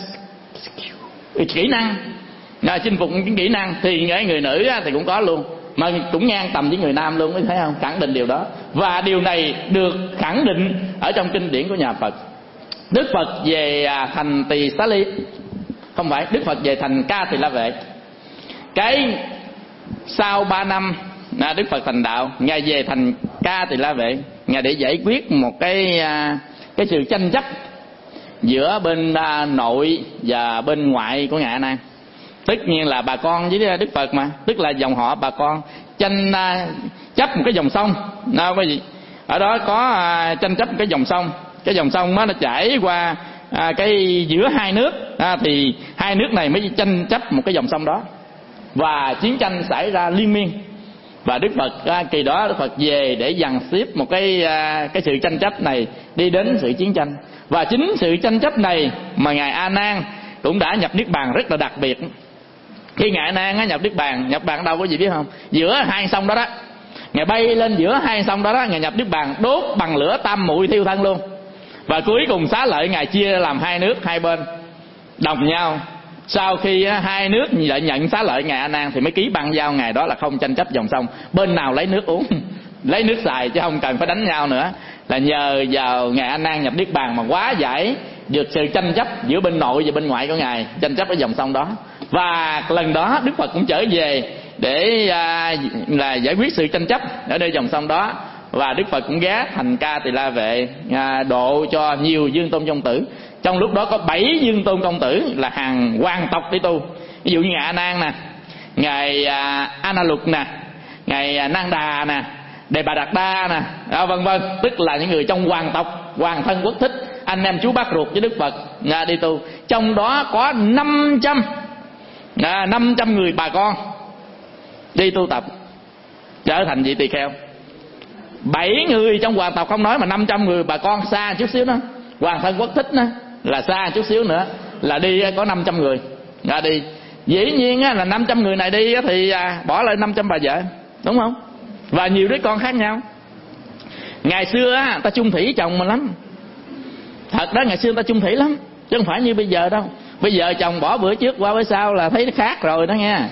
kỹ năng, chinh phục những kỹ năng thì người nữ thì cũng có luôn, mà cũng ngang tầm với người nam luôn, thấy không? Khẳng định điều đó. Và điều này được khẳng định ở trong kinh điển của nhà Phật. Đức Phật về thành Tỳ Xá Ly, không phải, Đức Phật về thành Ca Tỳ La Vệ. Cái sau 3 năm Đức Phật thành đạo, Ngài về thành Ca Tỳ La Vệ, Ngài để giải quyết một cái sự tranh chấp giữa bên nội và bên ngoại của Ngài A Nan. Tất nhiên là bà con với Đức Phật mà, tức là dòng họ bà con tranh chấp một cái dòng sông. Cái gì? Ở đó có tranh chấp một cái dòng sông. Cái dòng sông nó chảy qua cái giữa hai nước, thì hai nước này mới tranh chấp một cái dòng sông đó, và chiến tranh xảy ra liên miên. Và Đức Phật kỳ đó Đức Phật về để dàn xếp một cái sự tranh chấp này đi đến sự chiến tranh. Và chính sự tranh chấp này mà ngài A Nan cũng đã nhập niết bàn rất là đặc biệt. Khi ngài A Nan nhập niết bàn đâu có gì biết không? Giữa hai sông đó đó, ngài bay lên giữa hai sông đó đó, ngài nhập niết bàn đốt bằng lửa tam muội thiêu thân luôn. Và cuối cùng xá lợi ngài chia làm hai nước, hai bên đồng nhau. Sau khi hai nước lại nhận xá lợi ngài A Nan thì mới ký băng giao ngày đó là không tranh chấp dòng sông, bên nào lấy nước uống lấy nước xài, chứ không cần phải đánh nhau nữa. Là nhờ vào ngài A Nan nhập niết bàn mà hóa giải được sự tranh chấp giữa bên nội và bên ngoại của ngài, tranh chấp ở dòng sông đó. Và lần đó Đức Phật cũng trở về để là giải quyết sự tranh chấp ở nơi dòng sông đó. Và Đức Phật cũng ghé thành Ca Tỳ La Vệ độ cho nhiều dương tôn công tử. Trong lúc đó có 7 dương tôn công tử là hàng hoàng tộc đi tu. Ví dụ như ngài A Nan nè, ngài A Na Lục nè, ngài Nang Đà nè, Đề Bà Đạt Đa nè, vân vân. Tức là những người trong hoàng tộc, hoàng thân quốc thích, anh em chú bác ruột với Đức Phật đi tu. Trong đó có 500 người bà con đi tu tập trở thành vị tỳ kheo. 7 người trong hoàng tộc không nói, mà 500 người bà con xa chút xíu đó, hoàng thân quốc thích đó, là xa chút xíu nữa là đi có 500 người ra đi. Dĩ nhiên là 500 người này đi thì bỏ lại 500 bà vợ, đúng không? Và nhiều đứa con khác nhau. Ngày xưa ta chung thủy chồng mình lắm. Thật đó, ngày xưa ta chung thủy lắm, chứ không phải như bây giờ đâu. Bây giờ chồng bỏ bữa trước qua bữa sau là thấy nó khác rồi đó nha.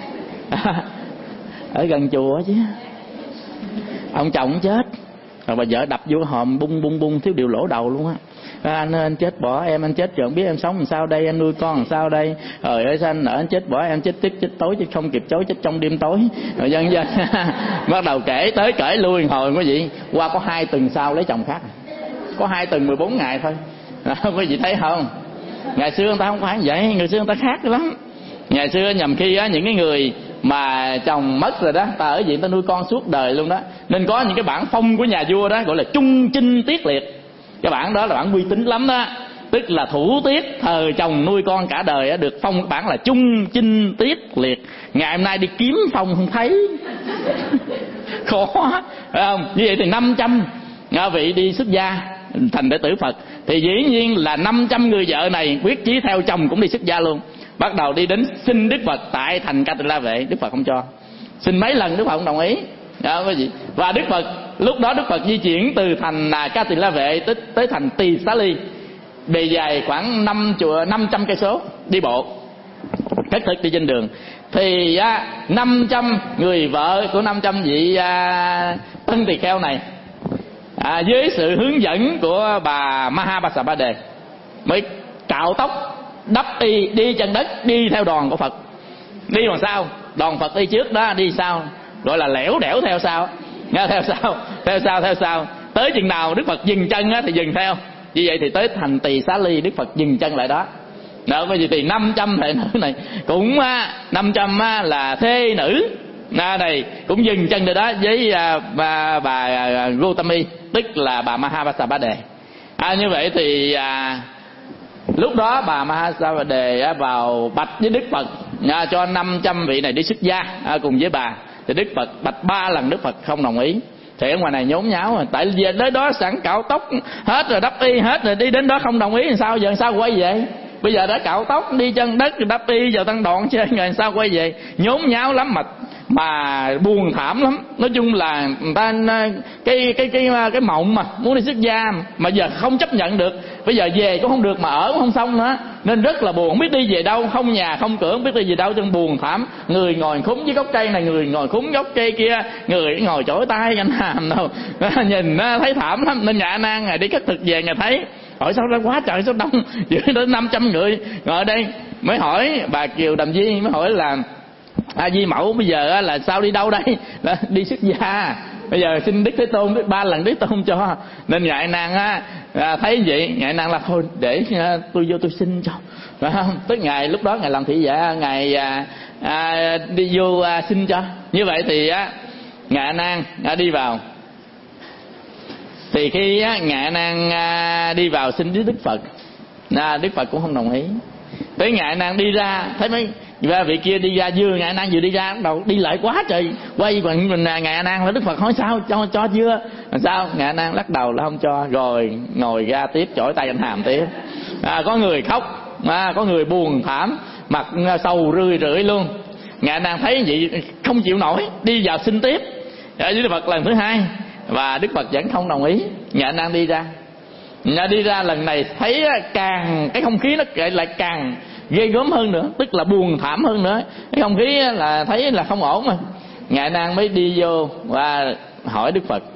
Ở gần chùa chứ, ông chồng chết rồi bà vợ đập vô hòm bung bung thiếu điều lỗ đầu luôn á. Anh ơi, anh chết bỏ em, anh chết rồi không biết em sống làm sao đây, anh nuôi con làm sao đây, trời ơi sao anh nỡ anh chết bỏ em, chết tức chết tối chứ không kịp chối, chết trong đêm tối, rồi vân vân. Bắt đầu kể tới kể lui hồi quý vị, qua có 2 tuần sau lấy chồng khác, có 2 tuần 14 ngày thôi. Quý vị thấy không? Ngày xưa người ta không phải vậy, ngày xưa người ta khác lắm. Ngày xưa nhầm khi những cái người mà chồng mất rồi đó, ta ở viện ta nuôi con suốt đời luôn đó, nên có những cái bản phong của nhà vua đó gọi là trung chinh tiết liệt. Cái bản đó là bản uy tín lắm đó, tức là thủ tiết thờ chồng nuôi con cả đời được phong cái bản là trung chinh tiết liệt. Ngày hôm nay đi kiếm phong không thấy. Khó, phải không? Như vậy thì 500 vị đi xuất gia thành đệ tử Phật, thì dĩ nhiên là 500 người vợ này quyết chí theo chồng cũng đi xuất gia luôn. Bắt đầu đi đến xin Đức Phật tại thành Ca Tỳ La Vệ, Đức Phật không cho. Xin mấy lần Đức Phật không đồng ý. Và Đức Phật lúc đó Đức Phật di chuyển từ thành Ca Tỳ La Vệ tới thành Tỳ Xá Ly, bề dài khoảng 500 cây số đi bộ, cất thực đi trên đường. thì 500 người vợ của 500 vị tân tỳ kheo này, với sự hướng dẫn của bà Mahābāsabāde mới cạo tóc, đắp y, đi chân đất, đi theo đoàn của Phật. Đi bằng sao? Đoàn Phật đi trước đó, đi sau, gọi là lẻo đẻo theo sau. Theo sau tới chừng nào Đức Phật dừng chân thì dừng theo. Như vậy thì tới thành Tỳ Xá Ly, Đức Phật dừng chân lại đó. Đó, bởi vì thì 500 thệ nữ này cũng 500 là thê nữ này cũng dừng chân rồi đó với bà Gautami, tức là bà Mahābāsabāde. Như vậy thì lúc đó bà Mahābāsabāde vào bạch với Đức Phật cho 500 vị này đi xuất gia cùng với bà. Thì Đức Phật bạch 3 lần, Đức Phật không đồng ý. Thì ở ngoài này nhốn nháo rồi, tại vì tới đó sẵn cạo tóc hết rồi, đắp y hết rồi, đi đến đó không đồng ý thì sao? Giờ sao quay về? Bây giờ đã cạo tóc, đi chân đất, đắp y, giờ tăng đoạn chơi rồi sao quay về? Nhốn nháo lắm mà buồn thảm lắm. Nói chung là người ta cái mộng mà muốn đi xuất gia mà giờ không chấp nhận được, bây giờ về cũng không được mà ở cũng không xong nữa, nên rất là buồn, không biết đi về đâu, không nhà không cửa, không biết đi về đâu, chân buồn thảm. Người ngồi khúm với gốc cây này, người ngồi khúm gốc cây kia, người ngồi chổi tay anh hàm đâu nhìn thấy thảm lắm. Nên nhà A Nan ngày đi cất thực về, ngày thấy hỏi sao ra quá trời, sao đông dữ đến 500 người ngồi ở đây. Mới hỏi bà Kiều Đàm Di, mới hỏi là Di Mẫu bây giờ là sao, đi đâu đây? Là đi xuất gia, bây giờ xin Đức Thế Tôn, Đức 3 lần Đức Thế Tôn cho. Nên ngài Nan thấy vậy, ngài Nan là thôi để tôi vô tôi xin cho, phải không? Tới ngày lúc đó ngài làm thị vệ, ngài đi vô xin cho. Như vậy thì ngài Nan đi vào. Thì khi ngài Nan đi vào xin với Đức Phật, Đức Phật cũng không đồng ý. Tới ngài Nan đi ra, thấy mấy vị kia đi ra, vừa ngài Nan vừa đi ra, đầu đi lại quá trời, quay quanh mình ngài Nan là Đức Phật hỏi sao, cho chưa? Sao? Ngài Nan lắc đầu là không cho, rồi ngồi ra tiếp, chổi tay anh hàm tiếp. Có người khóc, có người buồn thảm, mặt sầu rượi luôn. Ngài Nan thấy vậy không chịu nổi, đi vào xin tiếp với Đức Phật lần thứ 2, và Đức Phật vẫn không đồng ý. Ngài Nan đi ra lần này thấy càng cái không khí nó lại càng ghê gớm hơn nữa, tức là buồn thảm hơn nữa. Cái không khí là thấy là không ổn mà. Ngài Nan mới đi vô và hỏi Đức Phật.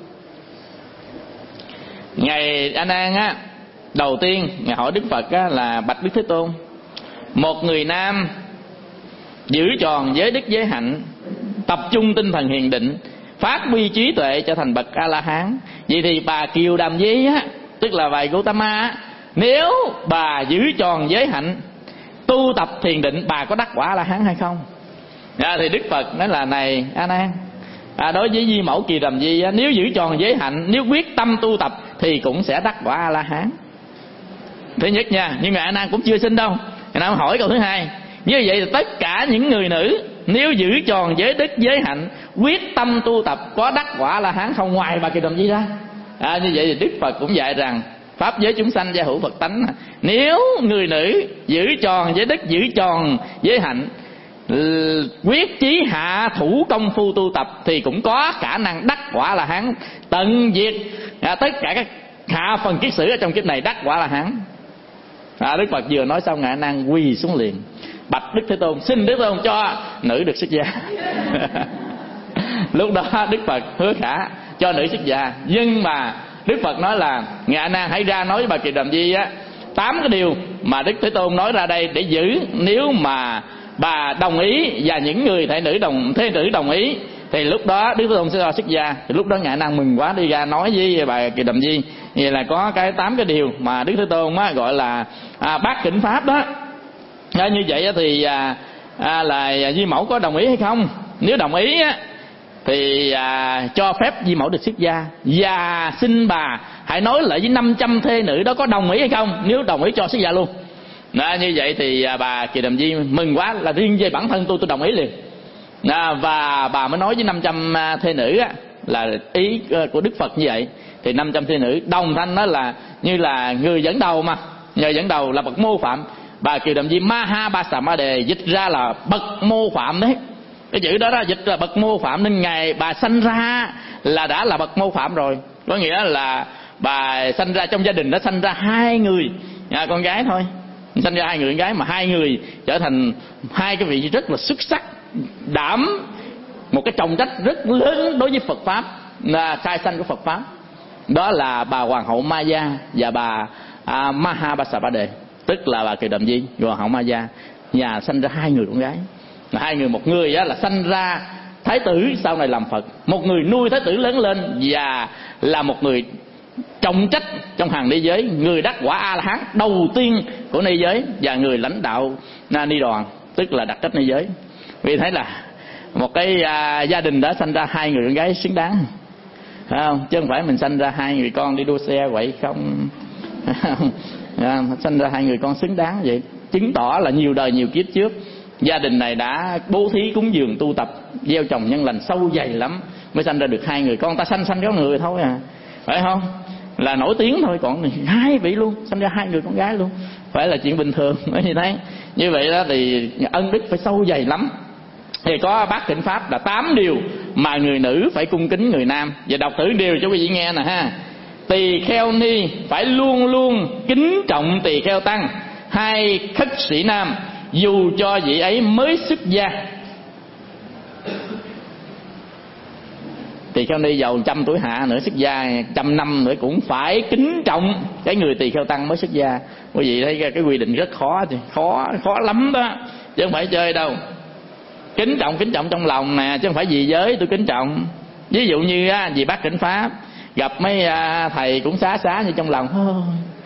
Ngài A Nan đầu tiên ngài hỏi Đức Phật là bạch Đức Thế Tôn, một người nam giữ tròn giới đức giới hạnh, tập trung tinh thần hiền định, phát huy trí tuệ trở thành bậc A La Hán. Vậy thì bà Kiều Đàm Di tức là bà Gautama, nếu bà giữ tròn giới hạnh, tu tập thiền định, bà có đắc quả A La Hán hay không? Thì Đức Phật nói là này A Nan, đối với Di Mẫu Kiều Đàm Di, nếu giữ tròn giới hạnh, nếu quyết tâm tu tập thì cũng sẽ đắc quả A La Hán. Thứ nhất nha, nhưng mà A Nan cũng chưa xin đâu. A Nan hỏi câu thứ 2. Như vậy thì tất cả những người nữ nếu giữ tròn giới đức giới hạnh, quyết tâm tu tập, có đắc quả A La Hán không, ngoài bà Kiều Đàm Di ra? Như vậy thì Đức Phật cũng dạy rằng pháp giới chúng sanh gia hữu Phật tánh, nếu người nữ giữ tròn giới đức, giữ tròn giới hạnh, quyết chí hạ thủ công phu tu tập thì cũng có khả năng đắc quả là hán, tận diệt tất cả các hạ phần kiết sử ở trong kiếp này, đắc quả là hán. Đức Phật vừa nói xong, ngài Nan quỳ xuống liền, bạch Đức Thế Tôn, xin Đức Thế Tôn cho nữ được xuất gia. Lúc đó Đức Phật hứa khả cho nữ xuất gia. Nhưng mà Đức Phật nói là ngài Nan hãy ra nói với bà Kiều Đàm Di 8 cái điều mà Đức Thế Tôn nói ra đây để giữ. Nếu mà bà đồng ý và những người thế nữ đồng ý thì lúc đó Đức Thế Tôn sẽ cho xuất gia. Thì lúc đó ngài Nan mừng quá, đi ra nói với bà Kiều Đàm Di. Vậy là có cái 8 cái điều mà Đức Thế Tôn gọi là bát kỉnh pháp đó. Như vậy thì là Di Mẫu có đồng ý hay không? Nếu đồng ý thì cho phép Di Mẫu được xuất gia, và xin bà hãy nói lại với 500 thê nữ đó có đồng ý hay không. Nếu đồng ý cho xuất gia luôn. Như vậy thì bà Kiều Đàm Di mừng quá, là riêng về bản thân tôi đồng ý liền. Và bà mới nói với 500 thê nữ là ý của Đức Phật như vậy. Thì 500 thê nữ đồng thanh đó là như là người dẫn đầu mà, người dẫn đầu là bậc mô phạm. Bà Kiều Đàm Di Mahābāsabāde dịch ra là bậc mô phạm đấy. Cái chữ đó dịch là bậc mô phạm, nên ngày bà sanh ra là đã là bậc mô phạm rồi. Có nghĩa là bà sanh ra trong gia đình đã sanh ra 2 người con gái thôi, sanh ra 2 người con gái, mà 2 người trở thành 2 cái vị rất là xuất sắc đảm một cái trọng trách rất lớn đối với Phật pháp, là khai sanh của Phật pháp. Đó là bà hoàng hậu Maya và bà Mahabasabade, tức là bà Kiều Đàm Di và hoàng hậu Maya. Nhà sanh ra hai người con gái, hai người, một người là sanh ra thái tử sau này làm Phật, một người nuôi thái tử lớn lên và là một người trọng trách trong hàng ni giới, người đắc quả A La Hán đầu tiên của ni giới và người lãnh đạo ni đoàn, tức là đặc trách ni giới. Vì thế là một cái gia đình đã sanh ra hai người con gái xứng đáng, phải không? Chứ không phải mình sanh ra hai người con đi đua xe vậy không. Sanh ra hai người con xứng đáng vậy, chứng tỏ là nhiều đời nhiều kiếp trước gia đình này đã bố thí cúng dường tu tập, gieo trồng nhân lành sâu dày lắm mới sanh ra được hai người con. Ta sanh có người thôi à, phải không? Là nổi tiếng thôi, còn hai vị luôn, sanh ra hai người con gái luôn, phải là chuyện bình thường. Như thế, như vậy đó thì ân đức phải sâu dày lắm. Thì có bát Kỉnh Pháp là 8 điều mà người nữ phải cung kính người nam. Và đọc thử điều cho quý vị nghe nè ha. Tỳ kheo ni phải luôn luôn kính trọng tỳ kheo tăng hay khất sĩ nam, dù cho vị ấy mới xuất gia. Tỳ kheo ni giàu 100 tuổi hạ nữa, xuất gia 100 năm nữa cũng phải kính trọng cái người tỳ kheo tăng mới xuất gia. Quý vị thấy cái quy định rất khó, khó lắm đó, chứ không phải chơi đâu. Kính trọng trong lòng nè, chứ không phải vì giới tôi kính trọng. Ví dụ như vì bác Kỉnh Pháp gặp mấy thầy cũng xá như trong lòng thôi,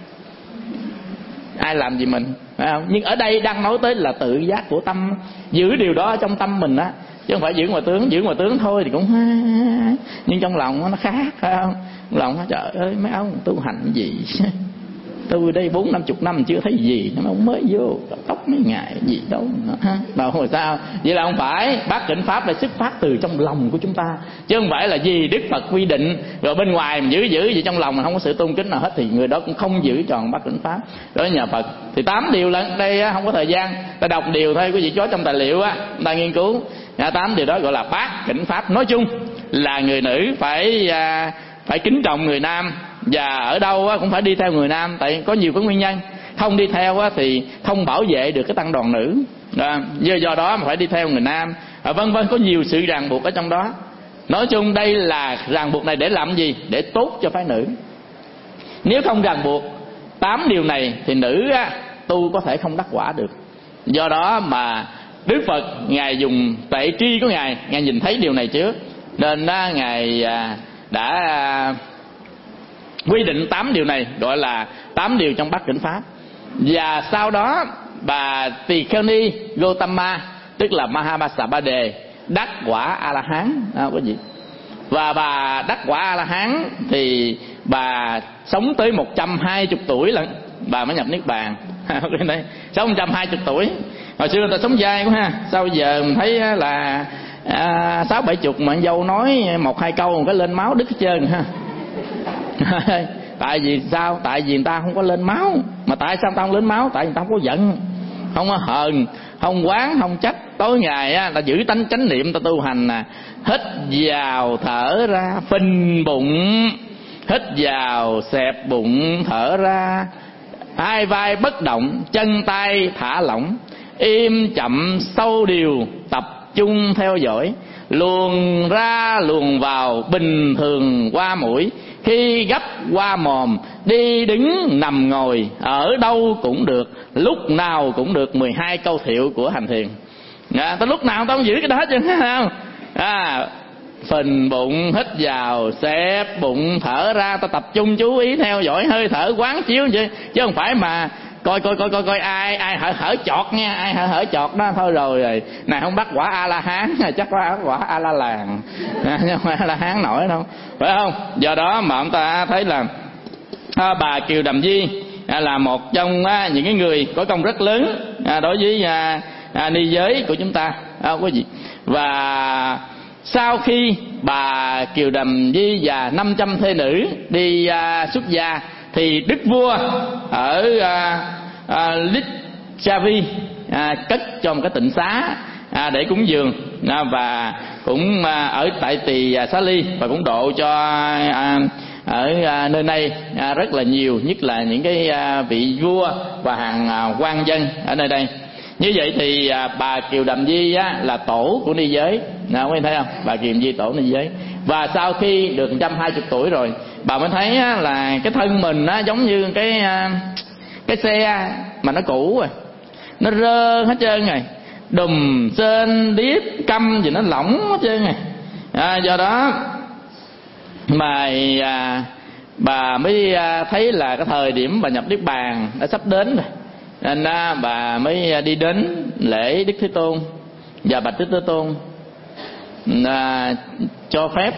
ai làm gì mình, phải không? Nhưng ở đây đang nói tới là tự giác của tâm, giữ điều đó trong tâm mình á, chứ không phải giữ ngoài tướng thôi thì cũng nhưng trong lòng nó khác, phải không? Trong lòng nó trời ơi mấy ông tu hành gì tôi đây 40-50 năm chưa thấy gì, nó mới vô tóc mấy ngày gì đâu ha. Rồi sao? Vậy là không phải. Bát Kỉnh Pháp là xuất phát từ trong lòng của chúng ta, chứ không phải là vì Đức Phật quy định rồi bên ngoài mình giữ gì trong lòng mình không có sự tôn kính nào hết thì người đó cũng không giữ tròn Bát Kỉnh Pháp. Đó nhà Phật thì 8 điều lần đây không có thời gian ta đọc điều thôi, quý vị có trong tài liệu ta nghiên cứu. 8 điều đó gọi là Bát Kỉnh Pháp. Nói chung là người nữ phải kính trọng người nam, và ở đâu cũng phải đi theo người nam, tại có nhiều cái nguyên nhân. Không đi theo thì không bảo vệ được cái tăng đoàn nữ, do đó mà phải đi theo người nam, vân vân, có nhiều sự ràng buộc ở trong đó. Nói chung đây là ràng buộc này để làm gì? Để tốt cho phái nữ. Nếu không ràng buộc 8 điều này thì nữ tu có thể không đắc quả được. Do đó mà Đức Phật ngài dùng tuệ tri của ngài nhìn thấy điều này trước, nên ngài đã quy định 8 điều này, gọi là 8 điều trong Bát Kỉnh Pháp. Và sau đó bà Tỳ Kheo Ni Gotama, tức là Mahabasabade, đắc quả A La Hán, quý vị. Và bà đắc quả A La Hán thì bà sống tới 120 tuổi lần bà mới nhập niết bàn. Sống 120 tuổi. Hồi xưa người ta sống dai quá ha, sao giờ mình thấy là 60-70 mà dâu nói 1-2 câu một cái lên máu đứt hết trơn ha. Tại vì sao? Tại vì người ta không có lên máu. Mà tại sao người ta không lên máu? Tại vì người ta không có giận, không có hờn, không oán, không trách. Tối ngày là giữ tánh chánh niệm, ta tu hành hít vào thở ra, phình bụng, hít vào xẹp bụng, thở ra, hai vai bất động, chân tay thả lỏng, im chậm sâu điều, tập trung theo dõi, luồn ra luồn vào bình thường qua mũi, khi gấp qua mồm, đi đứng nằm ngồi, ở đâu cũng được, lúc nào cũng được. 12 câu thiệu của hành thiền. Ta lúc nào ta không giữ cái đó hết chứ, không? Phình bụng, hít vào, xẹp bụng, thở ra, ta tập trung chú ý theo dõi hơi thở, quán chiếu chứ không phải mà coi ai hở chọt nha, ai hở chọt đó thôi rồi này không bắt quả A La Hán, chắc bắt quả A La Làng, không phải A La Hán nổi đâu, phải không? Do đó mà ông ta thấy là bà Kiều Đàm Di là một trong những cái người có công rất lớn đối với ni giới của chúng ta, quý vị. Và sau khi bà Kiều Đàm Di và 500 thê nữ đi xuất gia thì đức vua ở Lichavi cất cho một cái tịnh xá để cúng dường, và cũng ở tại Tỳ Xá Ly, và cũng độ cho ở nơi này rất là nhiều, nhất là những cái vị vua và hàng quan dân ở nơi đây. Như vậy thì bà Kiều Đầm Di á, là tổ của ni giới, nào quý vị thấy không? Bà Kiều Đầm Di tổ ni giới. Và sau khi được 120 tuổi rồi, bà mới thấy á, là cái thân mình á, giống như cái xe mà nó cũ rồi, nó rơ hết trơn rồi, đùm sên điếc câm gì nó lỏng hết trơn rồi. Do đó mà bà mới thấy là cái thời điểm bà nhập Niết Bàn đã sắp đến rồi, nên bà mới đi đến lễ Đức Thế Tôn và bạch Đức Thế Tôn cho phép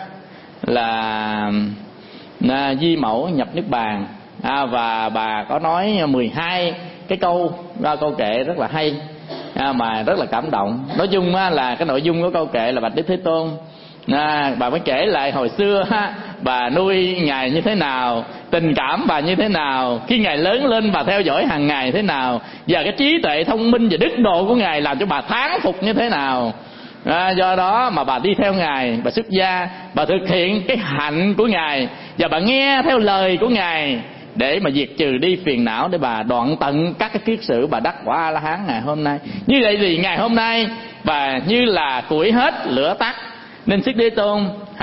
là Di Mẫu nhập Niết Bàn. Và bà có nói 12 cái câu kệ rất là hay, mà rất là cảm động. Nói chung là cái nội dung của câu kệ là bạch Đức Thế Tôn, bà mới kể lại hồi xưa bà nuôi Ngài như thế nào, tình cảm bà như thế nào, khi Ngài lớn lên bà theo dõi hàng ngày thế nào, và cái trí tuệ thông minh và đức độ của Ngài làm cho bà thán phục như thế nào. Do đó mà bà đi theo Ngài, bà xuất gia, bà thực hiện cái hạnh của Ngài, và bà nghe theo lời của Ngài để mà diệt trừ đi phiền não, để bà đoạn tận các cái kiết sử bà đắc quả A La Hán ngày hôm nay. Như vậy thì ngày hôm nay bà như là củi hết lửa tắt, nên Đức Thế Tôn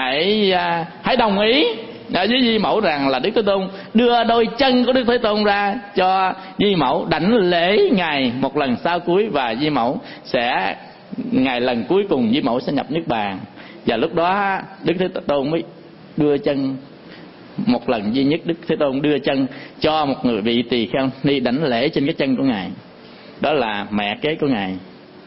hãy đồng ý với Di Mẫu rằng là Đức Thế Tôn đưa đôi chân của Đức Thế Tôn ra cho Di Mẫu đảnh lễ Ngài một lần sau cuối, và Di Mẫu sẽ ngày lần cuối cùng Di Mẫu sẽ nhập Niết Bàn. Và lúc đó Đức Thế Tôn mới đưa chân, một lần duy nhất Đức Thế Tôn đưa chân cho một người vị tỳ kheo ni đảnh lễ trên cái chân của Ngài. Đó là mẹ kế của Ngài.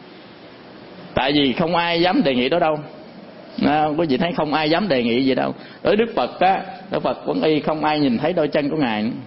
Tại vì không ai dám đề nghị đó đâu. Quý vị thấy không ai dám đề nghị gì đâu. Ở Đức Phật á, Đức Phật Quán Y không ai nhìn thấy đôi chân của Ngài nữa.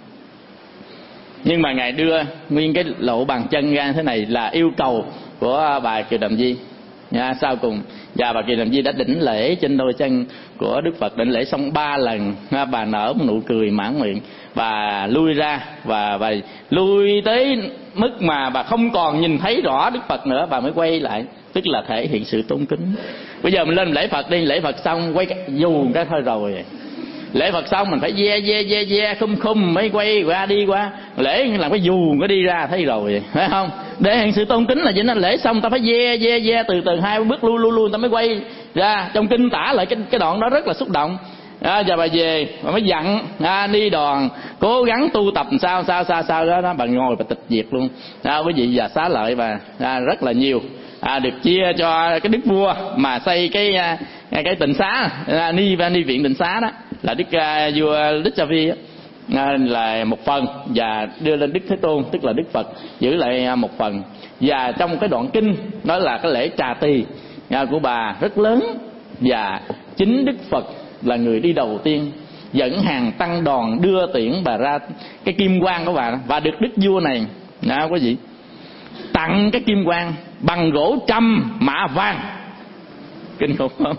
Nhưng mà Ngài đưa nguyên cái lộ bàn chân ra thế này là yêu cầu của bà Kiều Đầm Di. Sau cùng và bà Kiều Đầm Di đã đảnh lễ trên đôi chân của Đức Phật. Đảnh lễ xong 3 lần, bà nở một nụ cười mãn nguyện, bà lui ra và lui tới mức mà bà không còn nhìn thấy rõ Đức Phật nữa, bà mới quay lại, tức là thể hiện sự tôn kính. Bây giờ mình lên lễ Phật đi, lễ Phật xong quay dù cái thôi rồi. Lễ Phật xong mình phải ve khum mới quay qua đi qua lễ, làm cái dù nó đi ra thấy rồi, phải không? Để hiện sự tôn kính là vậy. Nên lễ xong ta phải ve từ 2 bước lui ta mới quay ra. Trong kinh tả lại cái đoạn đó rất là xúc động. Và bà về bà mới dặn ni đoàn cố gắng tu tập sao đó bà ngồi bà tịch diệt luôn. Quý vị và xá lợi bà rất là nhiều. Được chia cho cái đức vua mà xây cái tịnh xá, ni viện tịnh xá đó là đức vua Lichavi là một phần, và đưa lên Đức Thế Tôn tức là Đức Phật giữ lại một phần. Và trong cái đoạn kinh đó là cái lễ trà tỳ của bà rất lớn, và chính Đức Phật là người đi đầu tiên dẫn hàng tăng đoàn đưa tiễn bà ra cái kim quan của bà, và được đức vua này quý vị tặng cái kim quan bằng gỗ trăm mạ vàng. Kinh khủng không?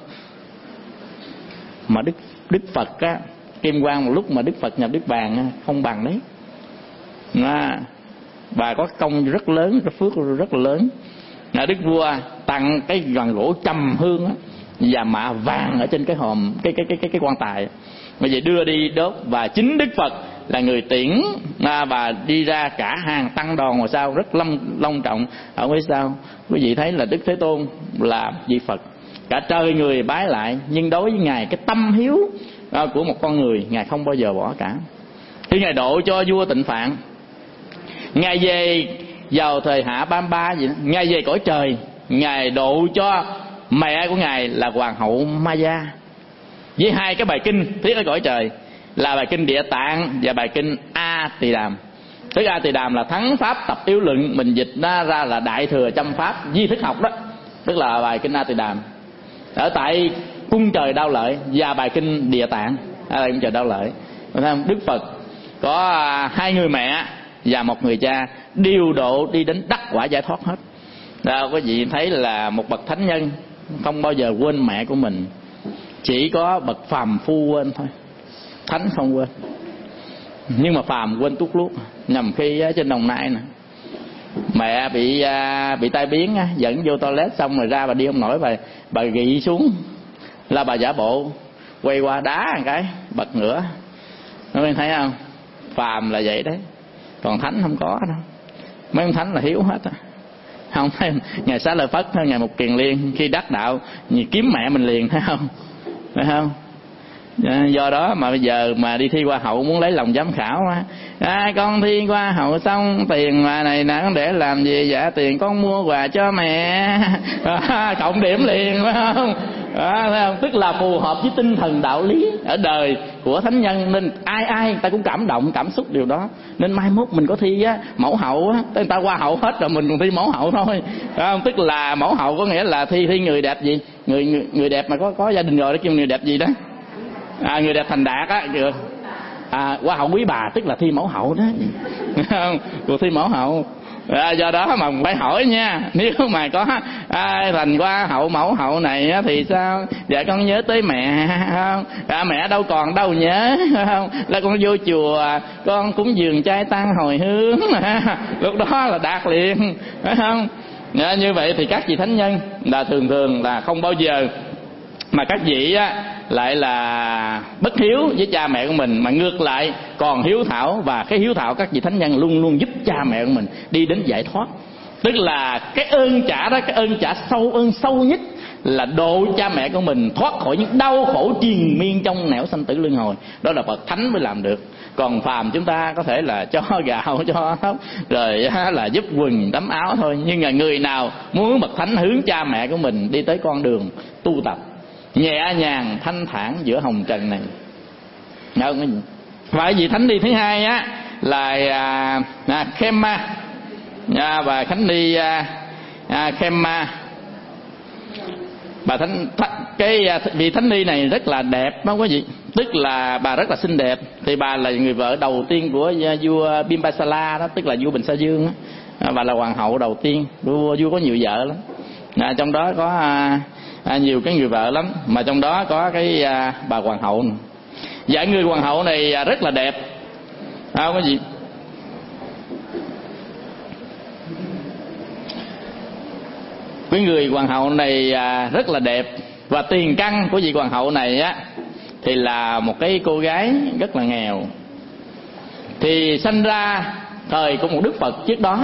Mà Đức Phật á, kim quan một lúc mà Đức Phật nhập Niết Bàn không bằng đấy. Bà có công rất lớn, rất phước rất là lớn. Đức vua tặng cái bằng gỗ trầm hương á, và mạ vàng ở trên cái hòm cái quan tài. Bây giờ đưa đi đốt, và chính Đức Phật là người tiễn bà đi ra, cả hàng tăng đoàn ngồi sau rất long trọng ở phía sau. Quý vị thấy là Đức Thế Tôn là vị Phật, cả trời người bái lại, nhưng đối với Ngài cái tâm hiếu của một con người Ngài không bao giờ bỏ cả. Khi Ngài độ cho vua Tịnh Phạn, Ngài về vào thời Hạ Bam Ba gì đó, Ngài về cõi trời, Ngài độ cho mẹ của Ngài là Hoàng hậu Maya với 2 cái bài kinh thiết ở cõi trời là bài kinh Địa Tạng và bài kinh A Tỳ Đàm. Tức A Tỳ Đàm là thắng pháp tập yếu luận, mình dịch ra là đại thừa châm pháp di thức học đó, tức là bài kinh A Tỳ Đàm ở tại cung trời Đao Lợi, và bài kinh Địa Tạng ở cung trời Đao Lợi. Đức Phật có 2 người mẹ và 1 người cha điều độ đi đến đắc quả giải thoát hết. Quý vị thấy là một bậc thánh nhân không bao giờ quên mẹ của mình, chỉ có bậc phàm phu quên thôi, thánh không quên. Nhưng mà phàm quên tuốt luốt. Nhằm khi trên Đồng Nai nè, mẹ bị tai biến dẫn vô toilet xong rồi ra bà đi không nổi, bà gị xuống là bà giả bộ quay qua đá một cái bật ngửa. Nó thấy không? Phàm là vậy đấy, còn thánh không có đâu. Mấy ông thánh là hiếu hết á. Không thấy ngày Xá Lợi Phất, ngày Mục Kiền Liên khi đắc đạo kiếm mẹ mình liền, thấy không? Phải không? Do đó mà bây giờ mà đi thi Hoa hậu muốn lấy lòng giám khảo á, con thi Hoa hậu xong tiền mà này nè để làm gì? Dạ tiền con mua quà cho mẹ. Cộng điểm liền, phải không? Thấy không? Tức là phù hợp với tinh thần đạo lý ở đời của thánh nhân, nên ai ta cũng cảm động, cảm xúc điều đó. Nên mai mốt mình có thi á, mẫu hậu á, người ta Hoa hậu hết rồi mình còn thi mẫu hậu thôi, phải không? Tức là mẫu hậu có nghĩa là thi người đẹp gì, người đẹp mà có gia đình rồi đó, kêu người đẹp gì đó, người đẹp thành đạt á. Hoa hậu quý bà tức là thi mẫu hậu đó, không? Cuộc thi mẫu hậu. Do đó mà phải hỏi nha, nếu mà có ai thành Hoa hậu mẫu hậu này á, thì sao? Dạ con nhớ tới mẹ, không? Mẹ đâu còn đâu nhớ, không? Là con vô chùa con cúng dường chay tăng hồi hướng, lúc đó là đạt liền, phải không? Như vậy thì các vị thánh nhân là thường là không bao giờ mà các vị á lại là bất hiếu với cha mẹ của mình, mà ngược lại còn hiếu thảo. Và cái hiếu thảo các vị thánh nhân luôn luôn giúp cha mẹ của mình đi đến giải thoát. Tức là cái ơn trả đó, cái ơn trả ơn sâu nhất là độ cha mẹ của mình thoát khỏi những đau khổ triền miên trong nẻo sanh tử luân hồi. Đó là bậc thánh mới làm được. Còn phàm chúng ta có thể là cho gạo, cho thóc, rồi là giúp quần đấm áo thôi. Nhưng mà người nào muốn bậc thánh hướng cha mẹ của mình đi tới con đường tu tập nhẹ nhàng thanh thản giữa hồng trần này. Và vị thánh đi thứ hai á là Khema, và thánh đi Khema. Bà vị thánh ni này rất là đẹp đó quý vị, tức là bà rất là xinh đẹp. Thì bà là người vợ đầu tiên của vua Bimbisala đó, tức là vua Bình Sa Dương đó. Bà là hoàng hậu đầu tiên. Vua có nhiều vợ lắm, trong đó có nhiều cái người vợ lắm, mà trong đó có cái bà hoàng hậu này. Và người hoàng hậu này rất là đẹp, không có gì. Cái người hoàng hậu này rất là đẹp. Và tiền căn của vị hoàng hậu này á thì là một cái cô gái rất là nghèo. Thì sanh ra thời của một Đức Phật trước đó,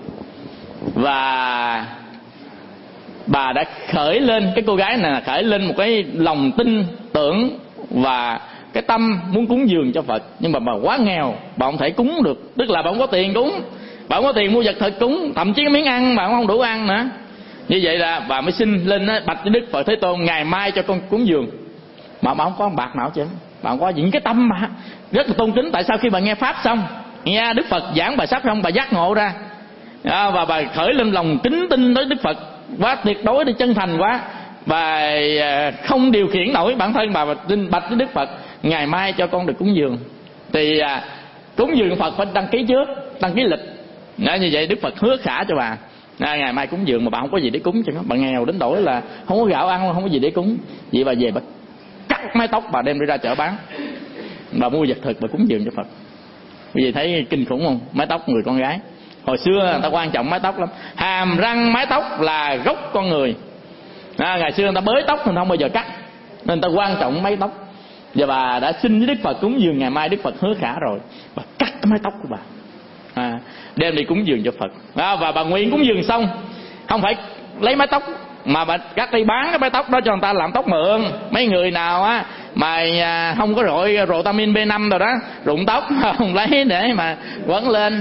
và bà đã khởi lên, cái cô gái này là khởi lên một cái lòng tin tưởng và cái tâm muốn cúng dường cho Phật. Nhưng mà bà quá nghèo, bà không thể cúng được. Tức là bà không có tiền cúng, bà không có tiền mua vật thực cúng, thậm chí cái miếng ăn bà cũng không đủ ăn nữa. Như vậy là bà mới xin lên bạch với Đức Phật Thế Tôn, ngày mai cho con cúng dường. Mà bà không có bạc nào chứ, bà không có những cái tâm mà rất là tôn kính. Tại sao khi bà nghe pháp xong, nghe Đức Phật giảng bài pháp xong, bà giác ngộ ra, và bà khởi lên lòng kính tin tới Đức Phật quá tuyệt đối, để chân thành quá. Bà không điều khiển nổi bản thân bà tin bạch với Đức Phật, ngày mai cho con được cúng dường. Thì cúng dường Phật phải đăng ký trước, đăng ký lịch. Như vậy Đức Phật hứa khả cho bà, ngày mai cúng dường. Mà bà không có gì để cúng cho nó, bà nghèo đến đổi là không có gạo ăn, không có gì để cúng. Vậy bà về bà cắt mái tóc, bà đem đi ra chợ bán, bà mua vật thực bà cúng dường cho Phật. Vì vậy thấy kinh khủng không? Mái tóc người con gái hồi xưa người ta quan trọng mái tóc lắm. Hàm răng mái tóc là gốc con người. Ngày xưa người ta bới tóc, người ta không bao giờ cắt, nên người ta quan trọng mái tóc. Và bà đã xin với Đức Phật cúng dường, ngày mai Đức Phật hứa khả rồi, bà cắt cái mái tóc của bà, đem đi cúng dường cho Phật. Và bà nguyện cúng dường xong, không phải lấy mái tóc mà bà cắt đi bán cái mái tóc đó cho người ta làm tóc mượn. Mấy người nào á mà không có rọi rotamin B5 rồi đó, rụng tóc không lấy để mà quấn lên.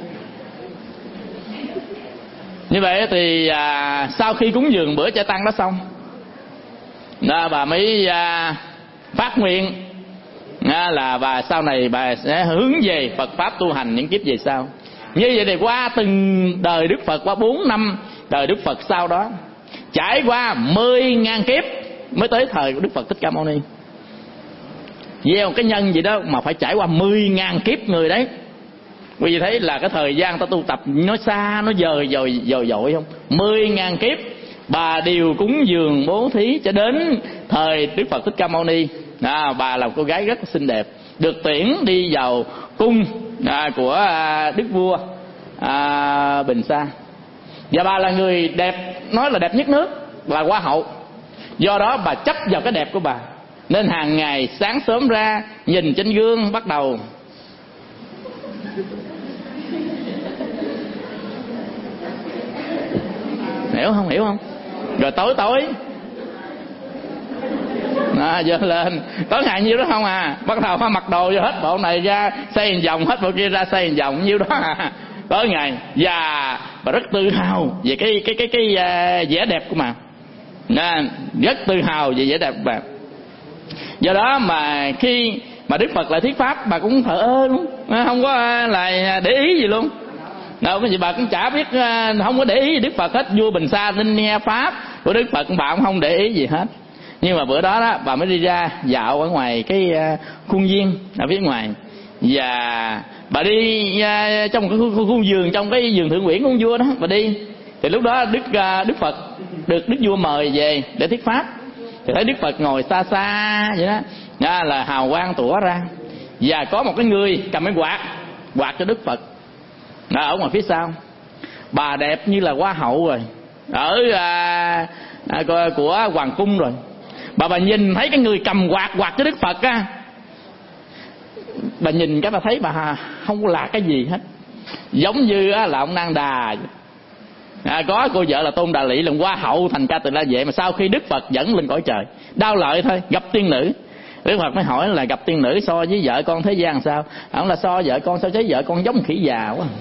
Như vậy thì sau khi cúng dường bữa chay tăng đó xong, bà mới phát nguyện là bà sau này bà sẽ hướng về Phật pháp tu hành những kiếp về sau. Như vậy thì qua từng đời Đức Phật, qua 4 năm đời Đức Phật sau đó, trải qua 10.000 kiếp mới tới thời của Đức Phật Thích Ca Mâu Ni. Gieo cái nhân gì đó mà phải trải qua 10.000 kiếp người đấy. Vì thấy là cái thời gian ta tu tập nó xa, nó dời dội không? 10.000 kiếp bà đều cúng dường bố thí cho đến thời Đức Phật Thích Ca Mâu Ni. Bà là một cô gái rất là xinh đẹp, được tuyển đi vào cung của Đức Vua Bình Sa. Và bà là người đẹp, nói là đẹp nhất nước, là Hoa hậu. Do đó bà chấp vào cái đẹp của bà, nên hàng ngày sáng sớm ra nhìn trên gương bắt đầu Hiểu không? Rồi tối dơ lên tối ngày nhiêu đó không à, bắt đầu mặc đồ vô hết bộ này ra xây vòng, hết bộ kia ra xây vòng nhiêu đó à, tối ngày. Và bà rất tự hào về cái vẻ đẹp của bà, rất tự hào về vẻ đẹp của bà. Do đó mà khi mà Đức Phật lại thuyết pháp, bà cũng thờ ơ luôn, không có là để ý gì luôn. Đâu cái gì bà cũng chả biết, không có để ý gì Đức Phật hết. Vua Bình Sa nên nghe pháp của Đức Phật, bà cũng không để ý gì hết. Nhưng mà bữa đó bà mới đi ra dạo ở ngoài cái khuôn viên ở phía ngoài, và bà đi trong cái khu vườn, trong cái vườn thượng uyển của vua đó, bà đi. Thì lúc đó Đức Phật được Đức vua mời về để thuyết pháp. Thì thấy Đức Phật ngồi xa xa vậy đó, là hào quang tủa ra, và có một cái người cầm cái quạt cho Đức Phật ở ngoài phía sau. Bà đẹp như là hoa hậu rồi, ở của hoàng cung rồi. Bà nhìn thấy cái người cầm quạt cho Đức Phật á, bà nhìn cái bà thấy bà không có là cái gì hết, giống như là ông Nang Đà. Có cô vợ là Tôn Đà Lị, là hoa hậu thành Ca Tỳ La Vệ, mà sau khi Đức Phật dẫn lên cõi trời đau lợi thôi, gặp tiên nữ. Đức Phật mới hỏi là gặp tiên nữ so với vợ con thế gian sao? Ông là so vợ con sao thấy vợ con giống khỉ già quá.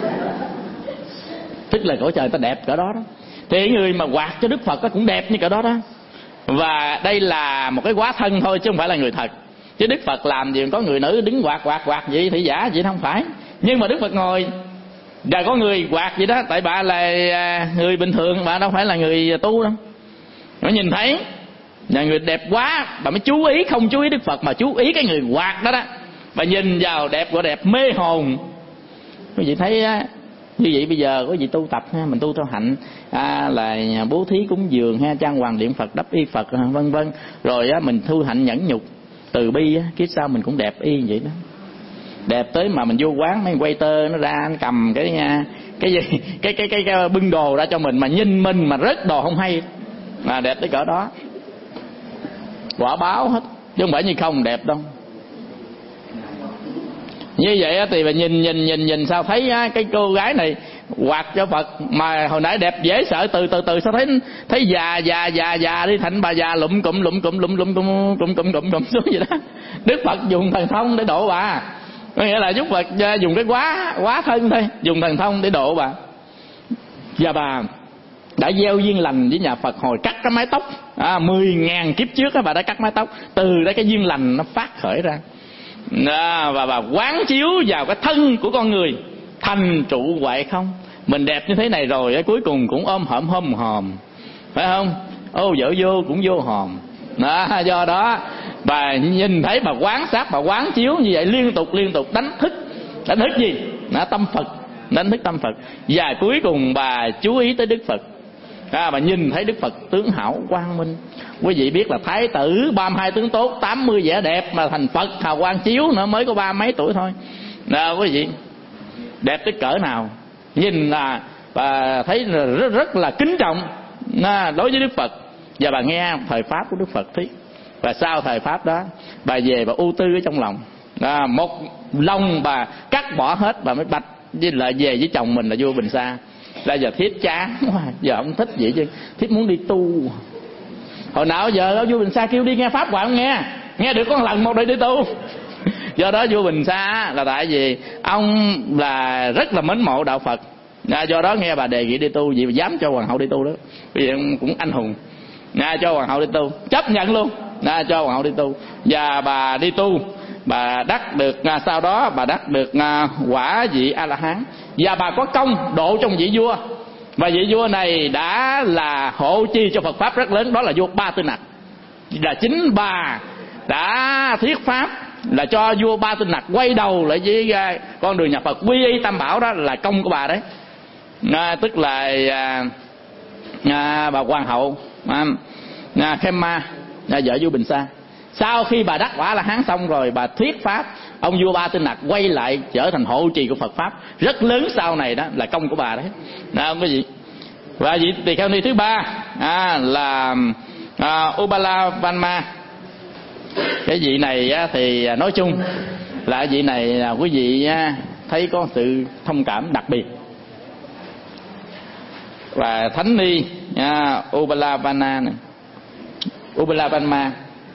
Tức là cõi trời ta đẹp cỡ đó đó. Thì người mà quạt cho Đức Phật cũng đẹp như cỡ đó đó. Và đây là một cái quá thân thôi chứ không phải là người thật. Chứ Đức Phật làm gì có người nữ đứng quạt vậy thì giả vậy không phải. Nhưng mà Đức Phật ngồi và có người quạt vậy đó, tại bà là người bình thường, bà đâu phải là người tu đâu. Nó nhìn thấy là người đẹp quá, bà mới chú ý, không chú ý Đức Phật mà chú ý cái người quạt đó đó. Bà nhìn vào đẹp của đẹp mê hồn. Quý vị thấy như vậy bây giờ có gì tu tập ha, mình tu theo hạnh, là bố thí cúng dường ha, trang hoàng điện Phật, đắp y Phật, vân vân. Rồi mình thu hạnh nhẫn nhục, từ bi, kiếp sau mình cũng đẹp y vậy đó. Đẹp tới mà mình vô quán mấy quay tơ nó ra, nó cầm cái bưng đồ ra cho mình, mà nhìn mình mà rớt đồ không hay, mà đẹp tới cỡ đó. Quả báo hết chứ không phải như không đẹp đâu. Như vậy thì mình nhìn sao thấy cái cô gái này quạt cho Phật mà hồi nãy đẹp dễ sợ, từ sao thấy già đi thành bà già lụm cụm xuống vậy đó. Đức Phật dùng thần thông để độ bà. Có nghĩa là Đức Phật dùng cái quá thân thôi, dùng thần thông để độ bà. Và bà đã gieo duyên lành với nhà Phật hồi cắt cái mái tóc 10.000 kiếp trước bà đã cắt mái tóc. Từ đó cái duyên lành nó phát khởi ra, và bà quán chiếu vào cái thân của con người thành trụ huệ không. Mình đẹp như thế này rồi cuối cùng cũng ôm hổm hòm, phải không? Ô vợ vô cũng vô hòm đó. Do đó bà nhìn thấy, bà quán sát, bà quán chiếu như vậy liên tục đánh thức gì? Tâm Phật, đánh thức tâm Phật. Và cuối cùng bà chú ý tới Đức Phật. Bà nhìn thấy Đức Phật tướng hảo quang minh. Quý vị biết là Thái tử 32 tướng tốt, 80 vẻ đẹp mà thành Phật hào quang chiếu nữa, mới có 30 mấy tuổi thôi. Quý vị đẹp tới cỡ nào? Nhìn là bà thấy rất là kính trọng đối với Đức Phật. Và bà nghe thời pháp của Đức Phật thuyết. Và sau thời pháp đó bà về bà ưu tư ở trong lòng, một lòng bà cắt bỏ hết. Bà mới bạch với lại về với chồng mình là vua Bình Sa là giờ Thiết chán quá, giờ không thích vậy chứ, Thiết muốn đi tu. Hồi nào giờ vua Bình Sa kêu đi nghe pháp hoài không nghe được có một lần một đi tu. Do đó vua Bình Sa là tại vì ông là rất là mến mộ đạo Phật, do đó nghe bà đề nghị đi tu, vì dám cho hoàng hậu đi tu đó. Vì ông cũng anh hùng, cho hoàng hậu đi tu, chấp nhận luôn, cho hoàng hậu đi tu. Và bà đi tu, bà đắc được, sau đó bà đắc được quả vị A La Hán. Và bà có công độ trong vị vua, và vị vua này đã là hộ chi cho Phật pháp rất lớn, đó là vua Ba Tư Nặc. Là chính bà đã thuyết pháp là cho vua Ba Tư Nặc quay đầu lại với con đường nhà Phật, quy y Tam Bảo, đó là công của bà đấy. Tức là bà hoàng hậu Khema, vợ vua Bình Sa. Sau khi bà đắc quả là hán xong rồi, bà thuyết pháp, ông vua Ba Tư Nặc quay lại trở thành hộ trì của Phật pháp rất lớn sau này, đó là công của bà đấy. Không có gì. Và vị tỳ kheo ni thứ ba là Ubala Vanma. Cái vị này thì nói chung là vị này là quý vị thấy có sự thông cảm đặc biệt. và thánh ni Upalavana này, Upalavana.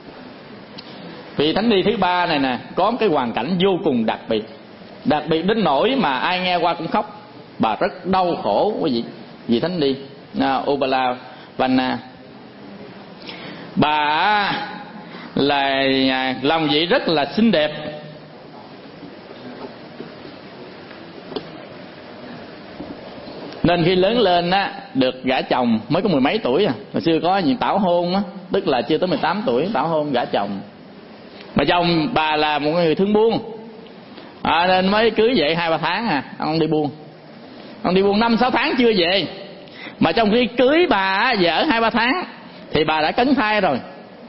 Vị thánh ni thứ ba này nè có một cái hoàn cảnh vô cùng đặc biệt đến nỗi mà ai nghe qua cũng khóc. Bà rất đau khổ quý vị, vị thánh ni Upalavana. Bà là làm vậy rất là xinh đẹp. Nên khi lớn lên á, được gả chồng mới có mười mấy tuổi à. Hồi xưa có gì tảo hôn á, tức là chưa tới 18 tuổi tảo hôn gả chồng. Mà chồng bà là một người thương buôn, nên mới cưới vậy 2-3 tháng à, ông đi buôn. Ông đi buôn 5-6 tháng chưa về. Mà trong khi cưới bà vợ 2-3 tháng thì bà đã cấn thai rồi.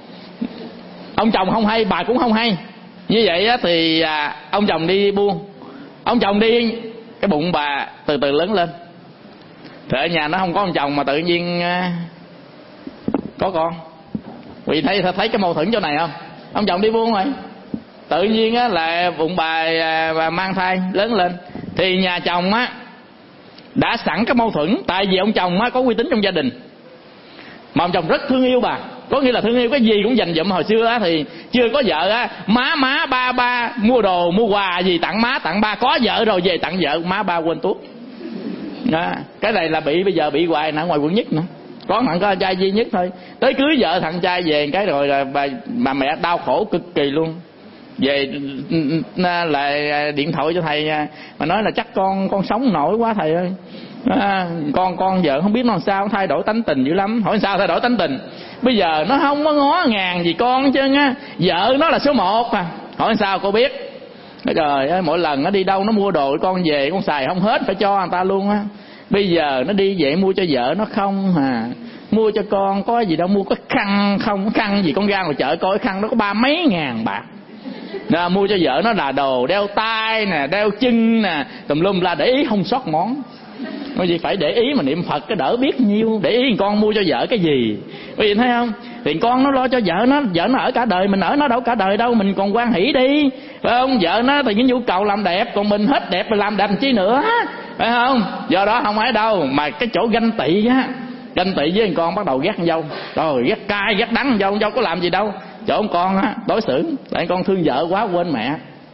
Ông chồng không hay, bà cũng không hay. Như vậy á, thì ông chồng đi buôn, ông chồng đi, cái bụng bà từ từ lớn lên. Thì ở nhà nó không có ông chồng mà tự nhiên có con. Vì thấy cái mâu thuẫn chỗ này không? Ông chồng đi buôn rồi, tự nhiên á là bụng bà mang thai lớn lên. Thì nhà chồng á đã sẵn cái mâu thuẫn, tại vì ông chồng á có uy tín trong gia đình, mà ông chồng rất thương yêu bà. Có nghĩa là thương yêu cái gì cũng dành dụm. Hồi xưa á thì chưa có vợ á, má ba mua đồ mua quà gì tặng má tặng ba. Có vợ rồi về tặng vợ, má ba quên tuốt. Cái này là bây giờ bị hoài nè, ngoài quận nhất nữa. Có thằng con trai duy nhất thôi. Tới cưới vợ thằng trai về cái rồi là bà mẹ đau khổ cực kỳ luôn. Về lại điện thoại cho thầy mà nói là chắc con sống nổi quá thầy ơi. Con vợ không biết nó làm sao, thay đổi tánh tình dữ lắm. Hỏi sao thay đổi tánh tình? Bây giờ nó không có ngó ngàng gì con chứ á, vợ nó là số 1 à. Hỏi sao cô biết? Trời ơi, mỗi lần nó đi đâu nó mua đồ con về con xài không hết, phải cho người ta luôn á. Bây giờ nó đi vậy mua cho vợ nó không à, mua cho con có gì đâu, mua có khăn không, khăn gì con ra ngoài chợ coi khăn nó có 30 mấy ngàn bạc. Mua cho vợ nó là đồ đeo tay nè, đeo chân nè, tùm lum la, để ý không sót món. Bởi vì phải để ý mà niệm Phật cái đỡ biết nhiêu. Để ý con mua cho vợ cái gì. Quý vị thấy không? Thì con nó lo cho vợ nó ở cả đời, mình ở nó đâu cả đời đâu, mình còn hoan hỷ đi, phải không? Vợ nó thì cái nhu cầu làm đẹp, còn mình hết đẹp rồi làm đẹp chi nữa, phải không? Do đó không phải đâu, mà cái chỗ ganh tị á, ganh tị với con bắt đầu ghét con dâu, rồi ghét cay ghét đắng con dâu có làm gì đâu. Chỗ con á đối xử, tại con thương vợ quá quên mẹ.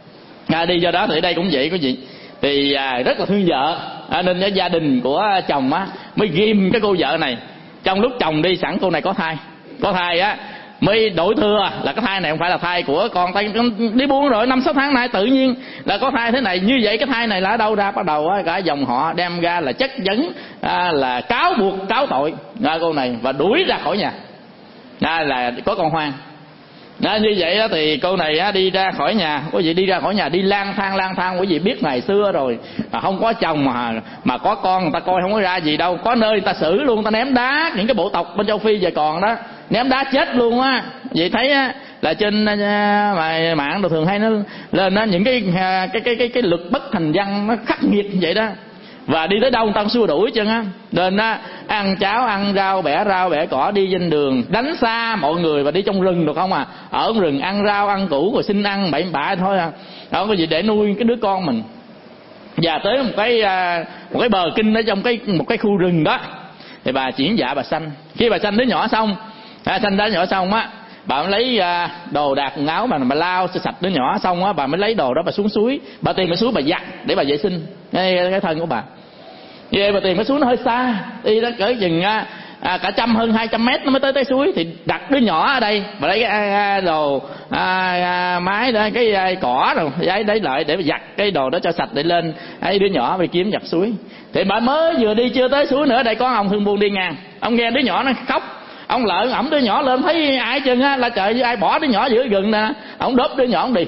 Đi do đó thì ở đây cũng vậy quý vị. Thì rất là thương vợ, nên cái gia đình của chồng á mới ghim cái cô vợ này. Trong lúc chồng đi sẵn cô này có thai á, mới đổi thưa là cái thai này không phải là thai của con, tay đi buôn rồi 5-6 tháng nay tự nhiên là có thai thế này. Như vậy cái thai này là ở đâu ra? Bắt đầu cả dòng họ đem ra là chất vấn, là cáo buộc cáo tội cô này và đuổi ra khỏi nhà, là có con hoang. Như vậy thì cô này đi ra khỏi nhà, quý vị, đi ra khỏi nhà đi lang thang. Quý vị biết ngày xưa rồi, không có chồng mà có con, người ta coi không có ra gì đâu. Có nơi người ta xử luôn, người ta ném đá. Những cái bộ tộc bên châu Phi giờ còn đó, ném đá chết luôn á. Vậy thấy là trên mạng đồ thường hay nó lên những cái luật bất thành văn nó khắc nghiệt như vậy đó. Và đi tới đâu người ta cũng xua đuổi chân á. Nên ăn cháo ăn rau bẻ cỏ, đi trên đường đánh xa mọi người và đi trong rừng được không à. Ở rừng ăn rau ăn củ rồi xin ăn bậy bạ thôi à. Đâu có gì để nuôi cái đứa con mình. Và tới một cái bờ kinh ở trong một cái khu rừng đó, thì bà chuyển dạ bà sanh. Khi bà sanh đứa nhỏ xong, á, bà mới lấy đồ đạc quần áo bà lau sạch đứa nhỏ xong á, bà mới lấy đồ đó bà xuống suối, bà tìm cái suối bà giặt để bà vệ sinh cái thân của bà. Vậy bà tìm cái suối nó hơi xa, đi đó cỡ chừng cả hơn 200 mét nó mới tới suối, thì đặt đứa nhỏ ở đây, bà lấy cái đồ máy đó, cái cỏ rồi lấy lại để bà giặt cái đồ đó cho sạch để lên đứa nhỏ bị kiếm giặt suối. Thì bà mới vừa đi chưa tới suối nữa, đây có ông thương buôn đi ngang, ông nghe đứa nhỏ nó khóc, ông lợn ẩm đứa nhỏ lên, thấy ai chừng là trời, ai bỏ đứa nhỏ giữa rừng nè, ông đốp đứa nhỏ ông đi.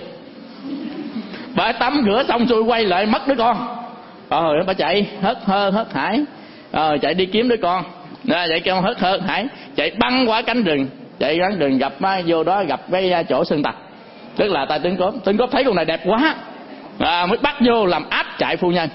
Bà tắm rửa xong rồi quay lại mất đứa con. Bà chạy hớt hải, chạy đi kiếm đứa con. Chạy kêu hớt hải, chạy băng qua cánh rừng, gặp vô đó gặp cái chỗ sơn tặc, tức là tay tướng cốp thấy con này đẹp quá, mới bắt vô làm áp trại phu nhân.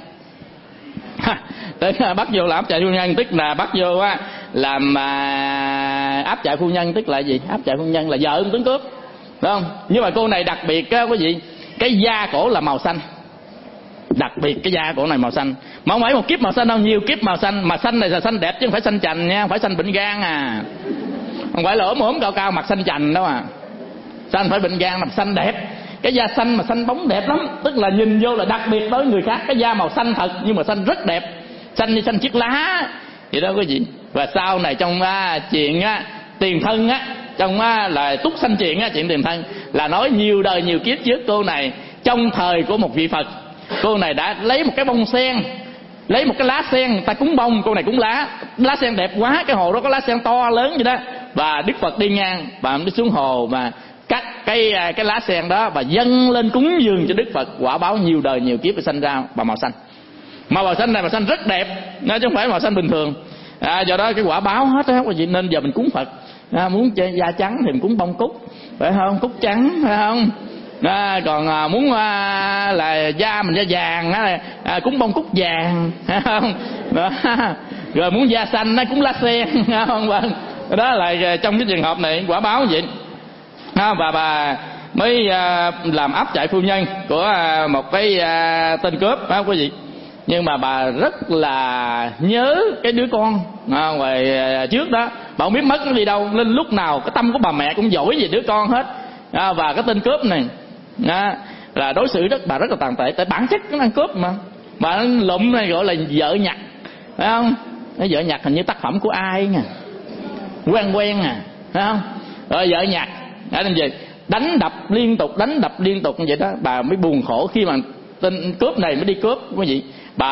Bắt vô làm áp trại phu nhân, tức là bắt vô làm áp trại phu nhân, tức là gì? Áp trại phu nhân là vợ ông tướng cướp, đúng không? Nhưng mà cô này đặc biệt quý vị, cái da cổ là màu xanh, Đặc biệt cái da của này màu xanh, mà không phải một kiếp màu xanh đâu, nhiều kiếp màu xanh. Mà xanh này là xanh đẹp chứ không phải xanh chành nha, không phải xanh bệnh gan à, không phải là ốm cao cao mặt xanh chành đâu à. Xanh phải bệnh gan, mặt xanh đẹp. Cái da xanh mà xanh bóng đẹp lắm, tức là nhìn vô là đặc biệt đối với người khác. Cái da màu xanh thật nhưng mà xanh rất đẹp, xanh như xanh chiếc lá vậy đó quý vị. Và sau này trong chuyện tiền thân trong là Túc Sanh chuyện chuyện tiền thân là nói nhiều đời nhiều kiếp trước, cô này trong thời của một vị Phật, cô này đã lấy một cái bông sen, lấy một cái lá sen, người ta cúng bông, cô này cúng lá sen đẹp quá, cái hồ đó có lá sen to lớn vậy đó. Và Đức Phật đi ngang và đi xuống hồ mà cắt cái lá sen đó và dâng lên cúng dường cho Đức Phật. Quả báo nhiều đời nhiều kiếp sanh ra bà màu xanh. Mà màu xanh này màu xanh rất đẹp, chứ không phải màu xanh bình thường. Do đó cái quả báo hết á quý vị. Nên giờ mình cúng Phật, muốn da trắng thì mình cúng bông cúc, phải không? Cúc trắng, phải không? Còn muốn là da mình da vàng cúng bông cúc vàng, phải không? Đó. Rồi muốn da xanh cúng lá sen, phải không? Vâng. Đó là trong cái trường hợp này quả báo vậy. Và bà mới làm áp trại phu nhân của một cái tên cướp, phải không quý vị? Nhưng mà bà rất là nhớ cái đứa con ngoài trước đó. Bà không biết mất nó đi đâu, nên lúc nào cái tâm của bà mẹ cũng dỗi về đứa con hết. Và cái tên cướp này là đối xử bà rất là tàn tệ. Tại bản chất nó ăn cướp mà nó lụm này gọi là vợ nhặt, phải không? Cái vợ nhặt hình như tác phẩm của ai nha, quen phải không? Rồi vợ nhặt nên gì đánh đập liên tục như vậy đó. Bà mới buồn khổ khi mà tên cướp này mới đi cướp quý vị. Bà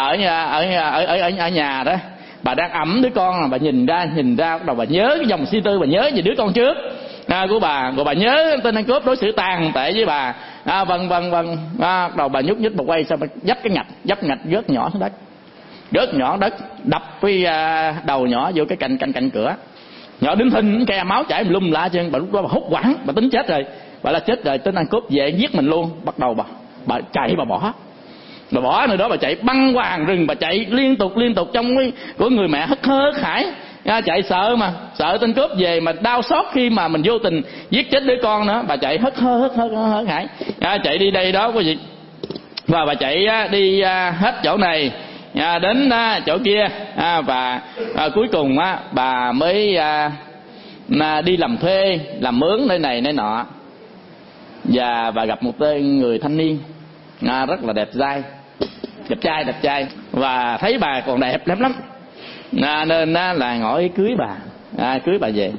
ở nhà đó, bà đang ẵm đứa con, bà nhìn ra bắt đầu bà nhớ cái dòng suy tư, bà nhớ về đứa con trước của bà, rồi bà nhớ tên ăn cướp đối xử tàn tệ với bà. Vân bắt đầu bà nhúc nhích, bà quay sao bà dấp ngạch rớt nhỏ xuống đất, đập cái đầu nhỏ vô cái cạnh cửa. Nhỏ đứng thinh ke máu chảy lum la chân. Bà lúc đó bà hốt hoảng, bà tính chết rồi. Bà là chết rồi, tên ăn cướp về giết mình luôn. Bắt đầu bà chạy, bà bỏ nơi đó, bà chạy băng qua hàng rừng, bà chạy liên tục trong cái của người mẹ hất hải. Chạy sợ tên cướp về mà đau xót khi mà mình vô tình giết chết đứa con nữa. Bà chạy hất hải, chạy đi đây đó quý vị. Và bà chạy đi hết chỗ này đến chỗ kia, và cuối cùng bà mới đi làm thuê, làm mướn nơi này nơi nọ. Và bà gặp một người thanh niên rất là đẹp trai, và thấy bà còn đẹp lắm, nên là ngỏ ý cưới bà về.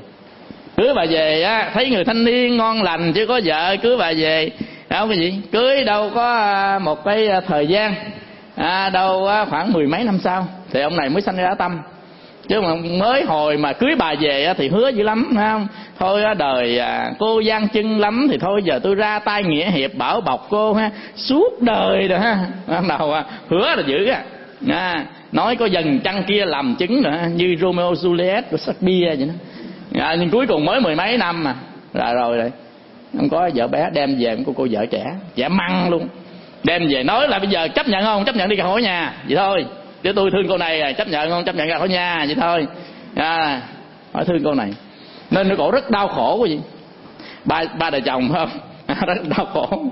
Thấy người thanh niên ngon lành chứ có vợ, cưới bà về. Không cái gì, cưới đâu có một cái thời gian, đâu khoảng 10 mấy năm sau thì ông này mới sanh ra tâm. Chứ mà mới hồi mà cưới bà về thì hứa dữ lắm, phải không? Thôi đời cô gian chân lắm thì thôi giờ tôi ra tay nghĩa hiệp bảo bọc cô suốt đời rồi ha. Bắt đầu hứa là dữ nói có dần trăng kia làm chứng nữa, như Romeo Juliet của Shakespeare vậy đó. Nhưng cuối cùng mới 10 mấy năm mà rồi không có vợ bé, đem về một cô vợ trẻ măng luôn, đem về nói là bây giờ chấp nhận không, chấp nhận đi ra khỏi nhà vậy thôi, chứ tôi thương cô này, chấp nhận không, chấp nhận ra khỏi nhà vậy thôi. Hỏi thương cô này nên nó cổ rất đau khổ quý vị. Ba đời chồng phải không? Rất đau khổ.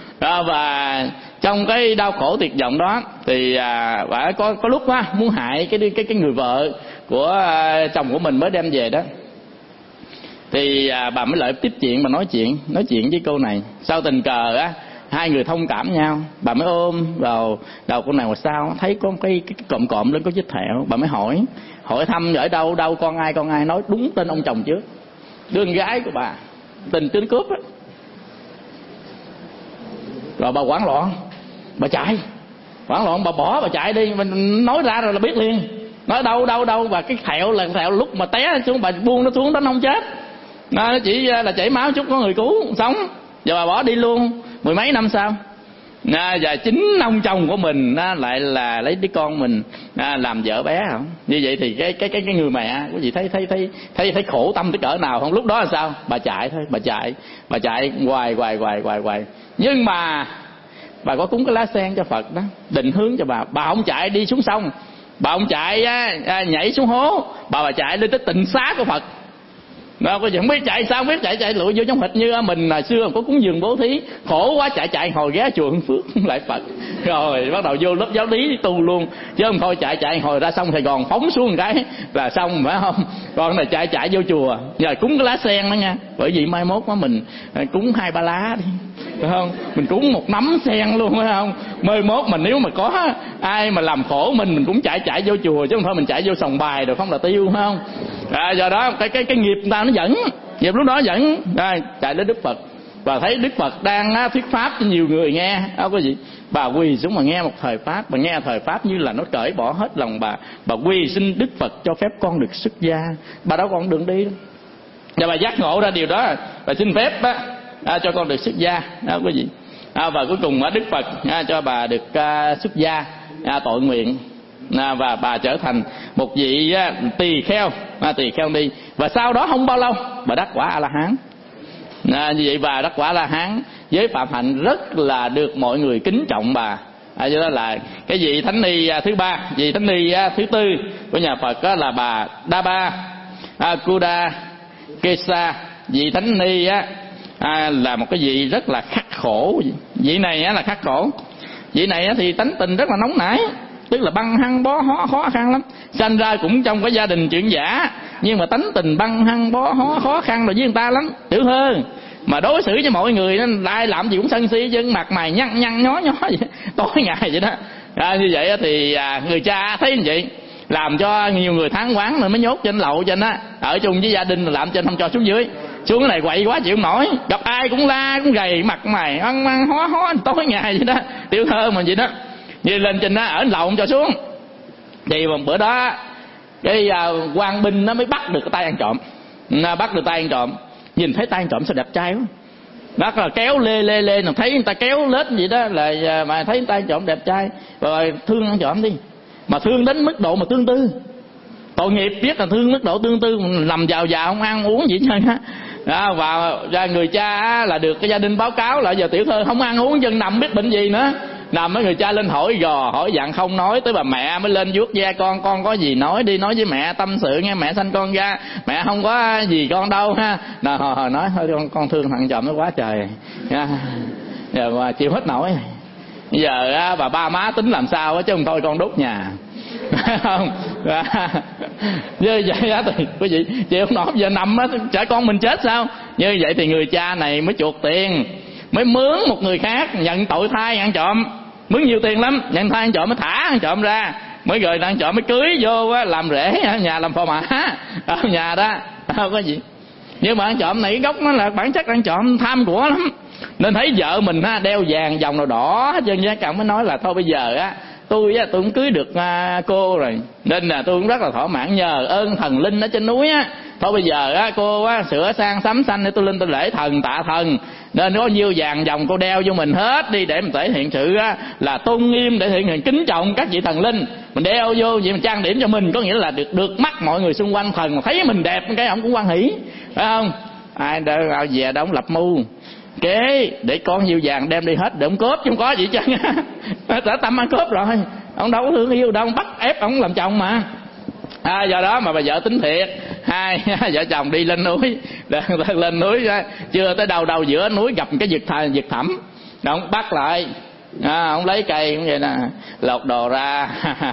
Và trong cái đau khổ tuyệt vọng đó thì bà có lúc muốn hại cái người vợ của chồng của mình mới đem về đó. Thì bà mới lại tiếp chuyện, bà nói chuyện với cô này. Sau tình cờ hai người thông cảm nhau, bà mới ôm vào đầu cô này. Mà sao thấy có cái cộm lên có vết thẹo. Bà mới hỏi thăm ở đâu con ai, nói đúng tên ông chồng trước, đứa con gái của bà, tình tính cướp á. Rồi bà hoảng loạn, bà chạy, bà bỏ, bà chạy đi. Mình nói ra rồi là biết liền, nói đâu. Và cái thẹo lúc mà té xuống, bà buông nó xuống đánh không chết, nó chỉ là chảy máu chút có người cứu sống. Giờ bà bỏ đi luôn 10 mấy năm sau. Và chính ông chồng của mình lại là lấy đứa con mình làm vợ bé không? Như vậy thì cái người mẹ quý vị thấy khổ tâm tới cỡ nào không? Lúc đó là sao? Bà chạy thôi, bà chạy hoài. Nhưng mà bà có cúng cái lá sen cho Phật đó, định hướng cho bà không chạy đi xuống sông, bà không chạy nhảy xuống hố, bà chạy lên tới tịnh xá của Phật. Đâu có vẫn biết chạy sao, biết chạy lụi vô trong thịt. Như mình hồi xưa có cúng dường bố thí, khổ quá chạy hồi ghé chùa Hưng Phước lại Phật, rồi bắt đầu vô lớp giáo lý tu luôn, chứ không thôi chạy hồi ra sông Sài Gòn phóng xuống một cái là xong, phải không? Còn này chạy vô chùa giờ cúng cái lá sen đó nha, bởi vì mai mốt đó mình cúng 2-3 lá đi, phải không? Mình cúng một nắm sen luôn, phải không? Mai mốt mình nếu mà có ai mà làm khổ mình cũng chạy vô chùa, chứ không thôi mình chạy vô sòng bài rồi không là tiêu, phải không? Do đó cái nghiệp người ta nó dẫn, nghiệp lúc đó dẫn chạy đến Đức Phật và thấy Đức Phật đang thuyết pháp cho nhiều người nghe, đâu có gì. Bà quỳ xuống mà nghe một thời pháp, bà nghe thời pháp như là nó cởi bỏ hết lòng bà quỳ xin Đức Phật cho phép con được xuất gia. Bà đâu còn đường đi đâu. Và bà giác ngộ ra điều đó, bà xin phép cho con được xuất gia, đâu có gì. Và cuối cùng Đức Phật cho bà được xuất gia, tội nguyện, và bà trở thành một vị tỳ kheo ni. Và sau đó không bao lâu bà đắc quả A La Hán. Như vậy bà đắc quả A La Hán với phạm hạnh rất là được mọi người kính trọng bà. Do đó là cái vị thánh ni thứ ba, vị thánh ni thứ tư của nhà Phật đó là bà Đa-ba Kuda Kesa. Vị thánh ni là một cái vị rất là khắc khổ. Vị này là khắc khổ. Vị này thì tánh tình rất là nóng nảy, tức là băng hăng bó hó, khó khăn lắm. Sanh ra cũng trong cái gia đình chuyện giả, nhưng mà tánh tình băng hăng bó hó, khó khăn rồi với người ta lắm, tiểu hơn. Mà đối xử với mọi người nó ai làm gì cũng sân si, chứ mặt mày nhăn nhó vậy, tối ngày vậy đó. Như vậy thì người cha thấy như vậy làm cho nhiều người than quán, rồi mới nhốt trên lậu trên á, ở chung với gia đình làm trên không cho xuống dưới. Xuống cái này quậy quá chịu không nổi, gặp ai cũng la cũng gầy, mặt mày ăn hó tối ngày vậy đó, tiểu thơ mà vậy đó. Như lên trên đó ở lậu không cho xuống, thì một bữa đó cái quan binh nó mới bắt được cái tay ăn trộm. Bắt được tay ăn trộm, nhìn thấy tay ăn trộm sao đẹp trai quá, bắt là kéo lê nó thấy người ta kéo lết gì đó là mà thấy tay ăn trộm đẹp trai rồi thương ăn trộm đi, mà thương đến mức độ mà tương tư. Tội nghiệp biết là thương mức độ tương tư, nằm vào không ăn uống gì hết á. Và ra người cha là được cái gia đình báo cáo là giờ tiểu thơ không ăn uống chân nằm biết bệnh gì nữa. Nằm mấy người cha lên hỏi dặn không nói, tới bà mẹ mới lên vuốt da con có gì nói đi, nói với mẹ tâm sự nghe, mẹ sanh con ra, mẹ không có gì con đâu ha. Nói thôi con thương thằng chồng nó quá trời giờ mà chịu hết nổi. Bây giờ bà ba má tính làm sao chứ không thôi con đốt nhà không. Như vậy thì quý vị chịu không nổi, giờ nằm trẻ con mình chết sao. Như vậy thì người cha này mới chuột tiền, mới mướn một người khác nhận tội thay ăn trộm, mướn nhiều tiền lắm, nhận thay ăn trộm mới thả ăn trộm ra, mới rồi ăn trộm mới cưới vô làm rể ở nhà làm phò mã ở nhà đó, không có gì. Nhưng mà ăn trộm này gốc nó là bản chất ăn trộm tham của lắm, nên thấy vợ mình đeo vàng vòng nào đỏ hết trơn giá cặn mới nói là thôi bây giờ tôi cũng cưới được cô rồi, nên là tôi cũng rất là thỏa mãn, nhờ ơn thần linh ở trên núi thôi bây giờ cô sửa sang sắm xanh để tôi lên tôi lễ thần tạ thần, nên có nhiêu vàng vòng cô đeo vô mình hết đi, để mình thể hiện sự là tôn nghiêm, để thể hiện kính trọng các vị thần linh. Mình đeo vô vậy mình trang điểm cho mình, có nghĩa là được mắt mọi người xung quanh, thần thấy mình đẹp cái ông cũng hoan hỷ, phải không? Ai đỡ về đó ông lập mưu kế để con nhiều vàng đem đi hết để ông cướp, chứ không có gì chứ đã tâm ăn cướp rồi, ông đâu có thương yêu đâu, ông bắt ép ông làm chồng mà. Do đó mà bà vợ tính thiệt, hai vợ chồng đi lên núi, lên núi chưa tới đầu giữa núi gặp cái vực thẳm, ông bắt lại, ông lấy cây cũng vậy nè, lột đồ ra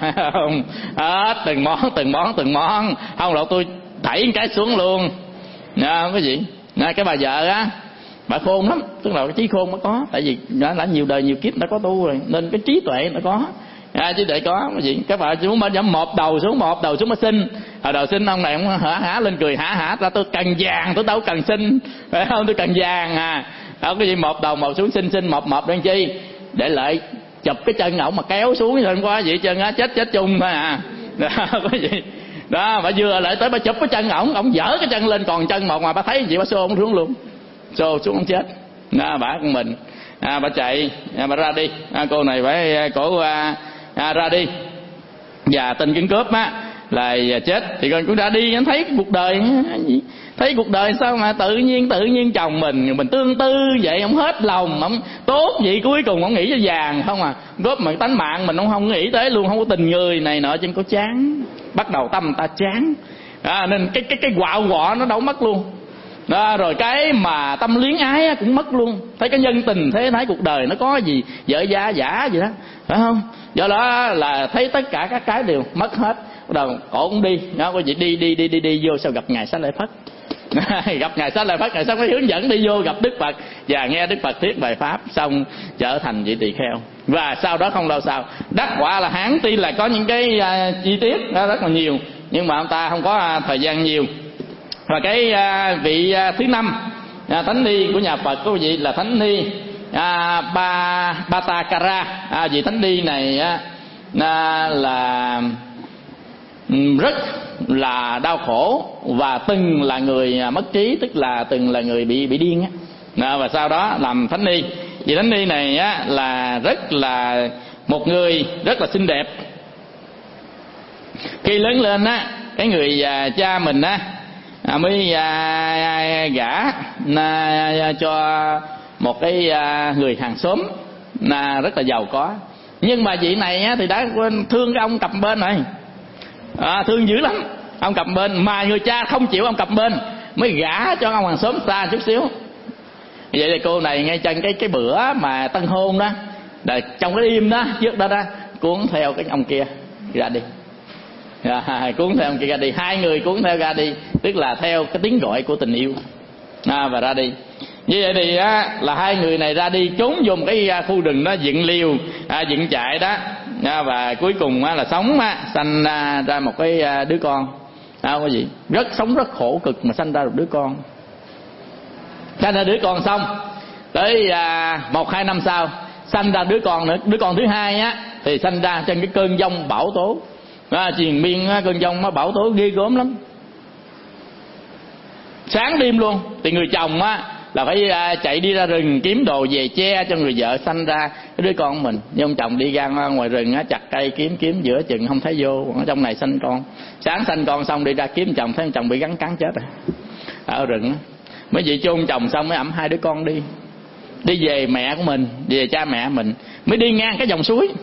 hết từng món, không lột tôi thảy cái xuống luôn, cái gì cái bà vợ bà khôn lắm, tức là cái trí khôn nó có, tại vì nó đã nhiều đời nhiều kiếp đã có tu rồi, nên cái trí tuệ nó có. Trí tuệ có cái gì, các bạn xuống bên giảm một đầu xuống mới xin, đầu xin ông này ông hả lên cười hả ra tôi cần vàng, tôi đâu cần xin, phải không, tôi cần vàng đâu cái gì một đầu một xuống xin một đơn chi, để lại chụp cái chân ổng mà kéo xuống rồi qua vậy chân chết chung thôi cái gì đó, bà vừa lại tới bà chụp cái chân ổng dở cái chân lên còn chân một mà bà thấy gì bà xô ông xuống luôn, xô xuống ông chết. Bà con mình bà chạy bà ra đi, cô này phải cổ ra đi, và tên kiến cướp là chết thì con cũng ra đi. Anh thấy cuộc đời sao mà tự nhiên chồng mình tương tư vậy, ông hết lòng, ông tốt vậy, cuối cùng ông nghĩ cho vàng không góp mà tánh mạng mình ông không nghĩ tới luôn, không có tình người này nọ, chân có chán, bắt đầu tâm ta chán, nên cái quạo quọ nó đâu mất luôn. đó, rồi cái mà tâm luyến ái cũng mất luôn. Thấy cái nhân tình thế thái cuộc đời nó có gì dở da giả gì đó, phải không? Do đó là thấy tất cả các cái đều mất hết. Bắt đầu cổ cũng đi, nó có gì đi vô sao gặp ngài Xá Lợi Phất. Gặp ngài Xá Lợi Phất, ngài Xá mới hướng dẫn đi vô gặp Đức Phật và nghe Đức Phật thuyết bài pháp, xong trở thành vị tỳ kheo. Và sau đó không lâu sau đắc quả là Hán. Tuy là có những cái chi tiết rất là nhiều, nhưng mà ông ta không có thời gian nhiều. Và cái vị thứ 5 thánh ni của nhà Phật có vị là thánh ni Bhattakara. Vị thánh ni này là rất là đau khổ và từng là người mất trí, tức là từng là người bị điên và sau đó làm thánh ni. Vị thánh ni này là rất là một người rất là xinh đẹp. Khi lớn lên cái người cha mình mới gả cho một cái người hàng xóm rất là giàu có. Nhưng mà vị này thì đã thương cái ông cặp bên rồi, thương dữ lắm ông cặp bên, mà người cha không chịu ông cặp bên, mới gả cho ông hàng xóm xa chút xíu. Vậy thì cô này ngay chân cái bữa mà tân hôn đó, trong cái đêm đó trước đó cuốn theo cái ông kia ra đi. Cuốn theo ông kia ra đi, hai người cuốn theo ra đi, tức là theo cái tiếng gọi của tình yêu và ra đi. Như vậy thì là hai người này ra đi trốn vô một cái khu rừng đó, dựng liều dựng trại đó, và cuối cùng là sống sanh ra một cái đứa con. Cái gì sống rất khổ cực mà sanh ra một đứa con. Sanh ra đứa con xong tới 1-2 năm sau sanh ra đứa con nữa. Đứa con thứ hai thì sanh ra trên cái cơn giông bão tố, triền miên cơn giông nó bão tố ghê gớm lắm, sáng đêm luôn. Thì người chồng là phải chạy đi ra rừng kiếm đồ về che cho người vợ sanh ra cái đứa con của mình. Nhưng ông chồng đi ra ngoài rừng chặt cây kiếm giữa chừng không thấy vô, ở trong này sanh con. Sáng sanh con xong đi ra kiếm chồng, thấy ông chồng bị rắn cắn chết rồi ở rừng. Mới vậy chôn chồng xong mới ẵm hai đứa con đi về mẹ của mình, về cha mẹ mình. Mới đi ngang cái dòng suối,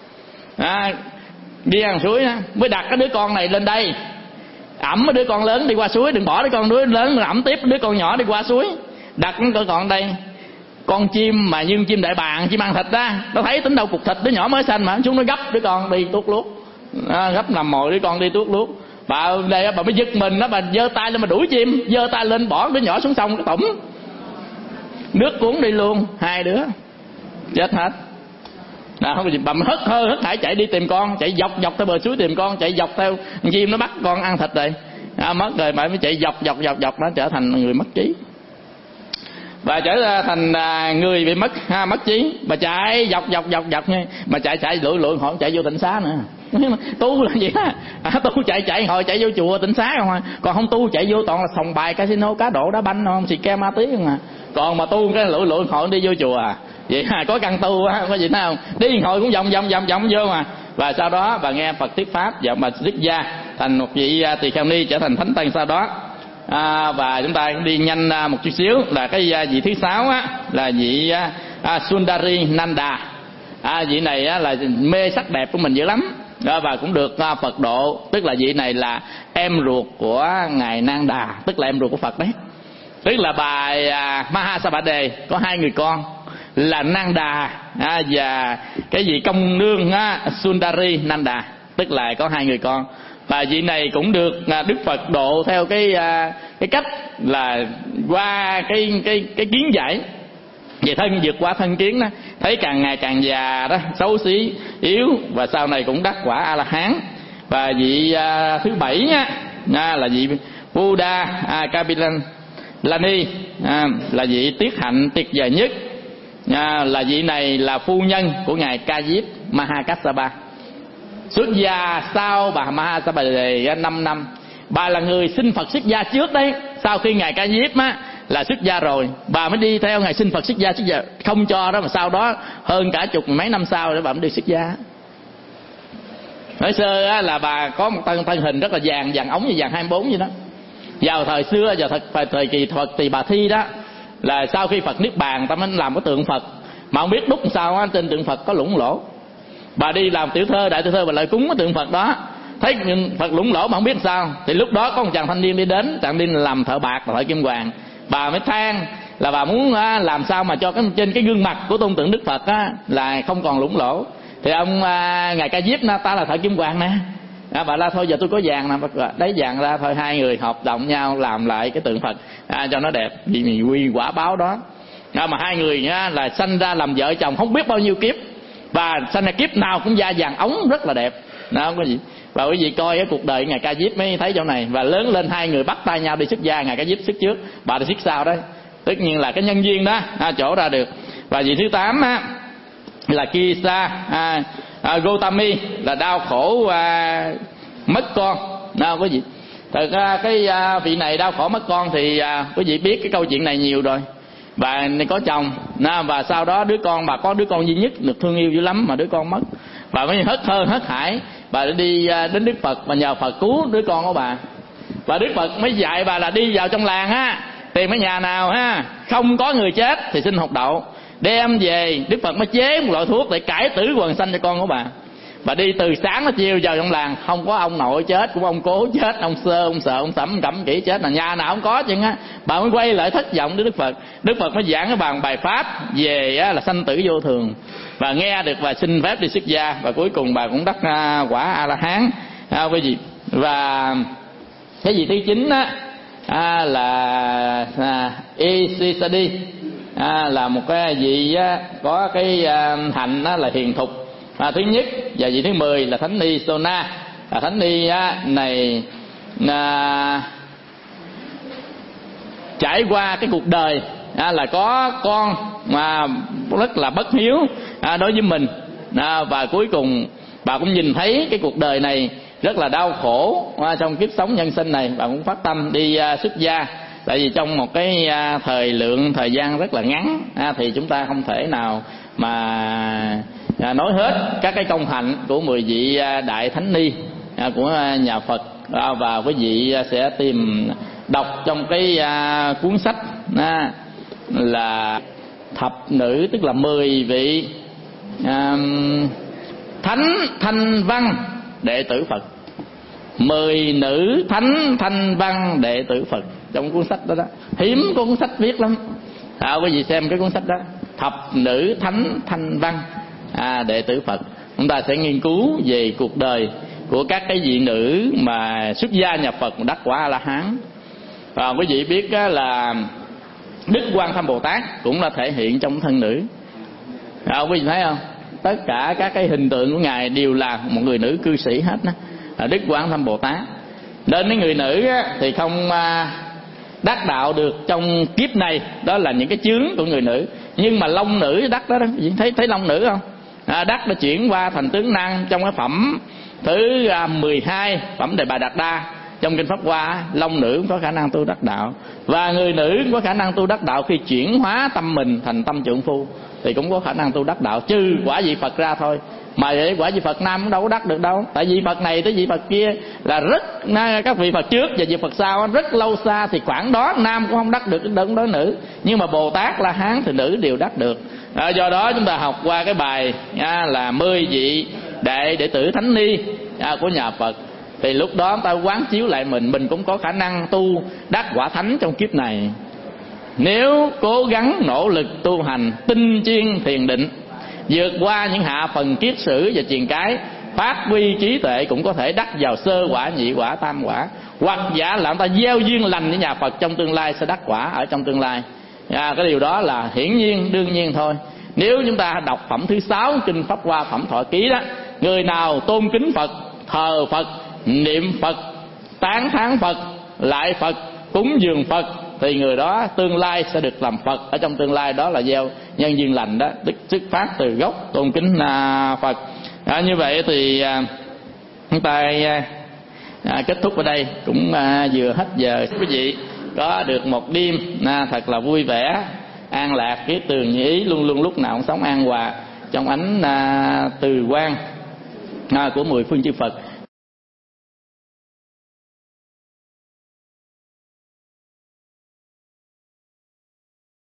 đi ngang suối mới đặt cái đứa con này lên đây, ẵm đứa con lớn đi qua suối, đừng bỏ đứa con lớn ẵm tiếp đứa con nhỏ đi qua suối. Đặt đứa con đây, con chim mà như chim đại bàng, chim ăn thịt đó, nó thấy tính đâu cục thịt đứa nhỏ mới sanh mà chúng nó gấp đứa con đi tuốt luốt, gấp nằm mồi đứa con đi tuốt luốt. Bà đây bà mới giật mình đó, bà giơ tay lên mà đuổi chim, giơ tay lên bỏ đứa nhỏ xuống sông cái tủng, nước cuốn đi luôn, hai đứa chết hết. Không gì, bà hất hải chạy đi tìm con, chạy dọc theo bờ suối tìm con, chạy dọc theo chim nó bắt con ăn thịt rồi, mất rồi bà mới chạy dọc nó trở thành người mất trí. Bà trở thành người bị mất trí. Bà chạy dọc nha, mà chạy lụi họ chạy vô tịnh xá nữa. Tu là gì tu chạy hồi chạy vô chùa tịnh xá không còn không tu chạy vô toàn là sòng bài casino cá độ đá banh không, xì ke ma tí không còn mà tu cái lụi họ đi vô chùa vậy có căn tu có gì thấy không, đi hồi cũng vòng vô mà. Và sau đó bà nghe Phật thuyết pháp và bà xuất gia thành một vị tỳ kheo ni, trở thành thánh tăng sau đó. Và chúng ta đi nhanh một chút xíu là cái vị thứ 6 là vị Sundari Nanda. Vị này là mê sắc đẹp của mình dữ lắm và cũng được Phật độ, tức là vị này là em ruột của ngài Nanda, tức là em ruột của Phật đấy. Tức là bà Mahasabade có hai người con là Nanda và cái vị công nương Sundari Nanda, tức là có hai người con. Và vị này cũng được Đức Phật độ theo cái cách là qua cái kiến giải về thân, vượt qua thân kiến đó, thấy càng ngày càng già đó, xấu xí yếu, và sau này cũng đắc quả A La Hán. Và vị thứ 7 là vị Buddha Kapilani, là vị tiết hạnh tuyệt vời nhất. Là vị này là phu nhân của ngài Ca Diếp Mahakassapa, xuất gia sau bà Mahasabade 5 năm. Bà là người xin Phật xuất gia trước đấy, sau khi ngài Ca Diếp là xuất gia rồi, bà mới đi theo ngài xin Phật xuất gia không cho đó, mà sau đó hơn cả chục mấy năm sau để bà mới đi xuất gia. Nói sơ là bà có một thân hình rất là vàng ống như vàng 24 vậy đó. Vào thời xưa, vào thời kỳ Phật Tỳ Bà Thi đó, là sau khi Phật niết bàn ta mới làm cái tượng Phật, mà không biết đúc sao trên tượng Phật có lủng lỗ. Bà đi làm tiểu thơ, đại tiểu thơ, bà lại cúng cái tượng Phật đó, thấy Phật lủng lỗ mà không biết sao. Thì lúc đó có một chàng thanh niên đi đến, chàng niên làm thợ bạc, thợ kim hoàng, bà mới than là bà muốn làm sao mà cho trên cái gương mặt của tôn tượng Đức Phật là không còn lủng lỗ. Thì ông ngài Ca Diếp ta là thợ kim hoàn nè, bà la thôi giờ tôi có vàng nè, lấy vàng ra thôi, hai người hợp đồng nhau làm lại cái tượng Phật cho nó đẹp vì quy quả báo đó. Mà hai người là sanh ra làm vợ chồng không biết bao nhiêu kiếp, và sanh ra kiếp nào cũng da vàng ống rất là đẹp. Đó không có gì. Và quý vị coi cái cuộc đời ngài Ca Diếp mới thấy chỗ này. Và lớn lên hai người bắt tay nhau đi xuất gia, ngài Ca Diếp xuất trước, bà đi xuất sau đấy. Tất nhiên là cái nhân duyên đó chỗ ra được. Và vị thứ 8 là Kisa Gotami, là đau khổ mất con. Đâu có gì. Thật ra cái vị này đau khổ mất con thì quý vị biết cái câu chuyện này nhiều rồi. Bà có chồng và sau đó đứa con, bà có đứa con duy nhất được thương yêu dữ lắm mà đứa con mất. Bà mới hớt hải, bà đi đến Đức Phật và nhờ Phật cứu đứa con của bà. Và Đức Phật mới dạy bà là đi vào trong làng tìm cái nhà nào không có người chết thì xin hột đậu, đem về. Đức Phật mới chế một loại thuốc để cải tử quần sanh cho con của bà. Bà đi từ sáng đến chiều vào trong làng, không có ông nội chết, cũng ông cố chết, ông sơ, ông sợ, ông sẩm, cẩm kỹ chết, là nhà nào không có chứ bà mới quay lại thất vọng với Đức Phật. Đức Phật mới giảng cái bàn bài pháp về là sanh tử vô thường. Và nghe được và xin phép đi xuất gia, và cuối cùng bà cũng đắc quả A La Hán. Cái gì? Và cái gì thứ 9 là Isisadi, là một cái vị có cái hạnh là hiền thục thứ nhất. Và vị thứ 10 là Thánh Ni Sona. Thánh Ni này trải qua cái cuộc đời là có con mà rất là bất hiếu đối với mình, và cuối cùng bà cũng nhìn thấy cái cuộc đời này rất là đau khổ trong kiếp sống nhân sinh này. Bà cũng phát tâm đi xuất gia. Tại vì trong một cái thời gian rất là ngắn thì chúng ta không thể nào mà nói hết các cái công hạnh của 10 vị đại thánh ni của nhà Phật. Và quý vị sẽ tìm đọc trong cái cuốn sách là thập nữ, tức là 10 vị thánh thanh văn đệ tử Phật. 10 nữ thánh thanh văn đệ tử Phật trong cuốn sách đó. Hiếm có cuốn sách viết lắm. Quý vị xem cái cuốn sách đó, thập nữ thánh thanh văn đệ tử Phật. Chúng ta sẽ nghiên cứu về cuộc đời của các cái vị nữ mà xuất gia nhập Phật đắc quả A La Hán. Và quý vị biết là Đức Quan Tham Bồ Tát cũng là thể hiện trong thân nữ. Quý vị thấy không? Tất cả các cái hình tượng của ngài đều là một người nữ cư sĩ hết đó. Đức Quan Tham Bồ Tát đến với người nữ thì không đắc đạo được trong kiếp này, đó là những cái chướng của người nữ. Nhưng mà long nữ đắc đó, thấy long nữ không? Đắc đã chuyển qua thành tướng năng. Trong cái phẩm thứ 12, phẩm Đề Bà Đạt Đa trong kinh Pháp Hoa, long nữ cũng có khả năng tu đắc đạo. Và người nữ cũng có khả năng tu đắc đạo khi chuyển hóa tâm mình thành tâm trượng phu, thì cũng có khả năng tu đắc đạo, trừ quả vị Phật ra thôi. Mà để quả vị Phật nam cũng đâu có đắc được đâu. Tại vị Phật này tới vị Phật kia là rất, các vị Phật trước và vị Phật sau rất lâu xa, thì khoảng đó nam cũng không đắc được đấng đó nữ. Nhưng mà Bồ Tát La Hán thì nữ đều đắc được. Do đó chúng ta học qua cái bài là 10 vị đệ tử thánh ni của nhà Phật, thì lúc đó ta quán chiếu lại mình cũng có khả năng tu đắc quả thánh trong kiếp này. Nếu cố gắng nỗ lực tu hành tinh chuyên thiền định, vượt qua những hạ phần kiết sử và triền cái, phát huy trí tuệ, cũng có thể đắc vào sơ quả, nhị quả, tam quả. Hoặc giả là người ta gieo duyên lành với nhà Phật, trong tương lai sẽ đắc quả ở trong tương lai. Cái điều đó là hiển nhiên, đương nhiên thôi. Nếu chúng ta đọc phẩm thứ 6 kinh Pháp Hoa phẩm Thọ Ký đó, người nào tôn kính Phật, thờ Phật, niệm Phật, tán thán Phật, lại Phật, cúng dường Phật, thì người đó tương lai sẽ được làm Phật ở trong tương lai. Đó là gieo nhân duyên lành đó, tức xuất phát từ gốc tôn kính Phật. Như vậy thì chúng ta kết thúc ở đây, cũng vừa hết giờ. Quý vị có được một đêm thật là vui vẻ, an lạc, kiết tường như ý, luôn luôn lúc nào cũng sống an hòa trong ánh từ quang của 10 phương chư Phật.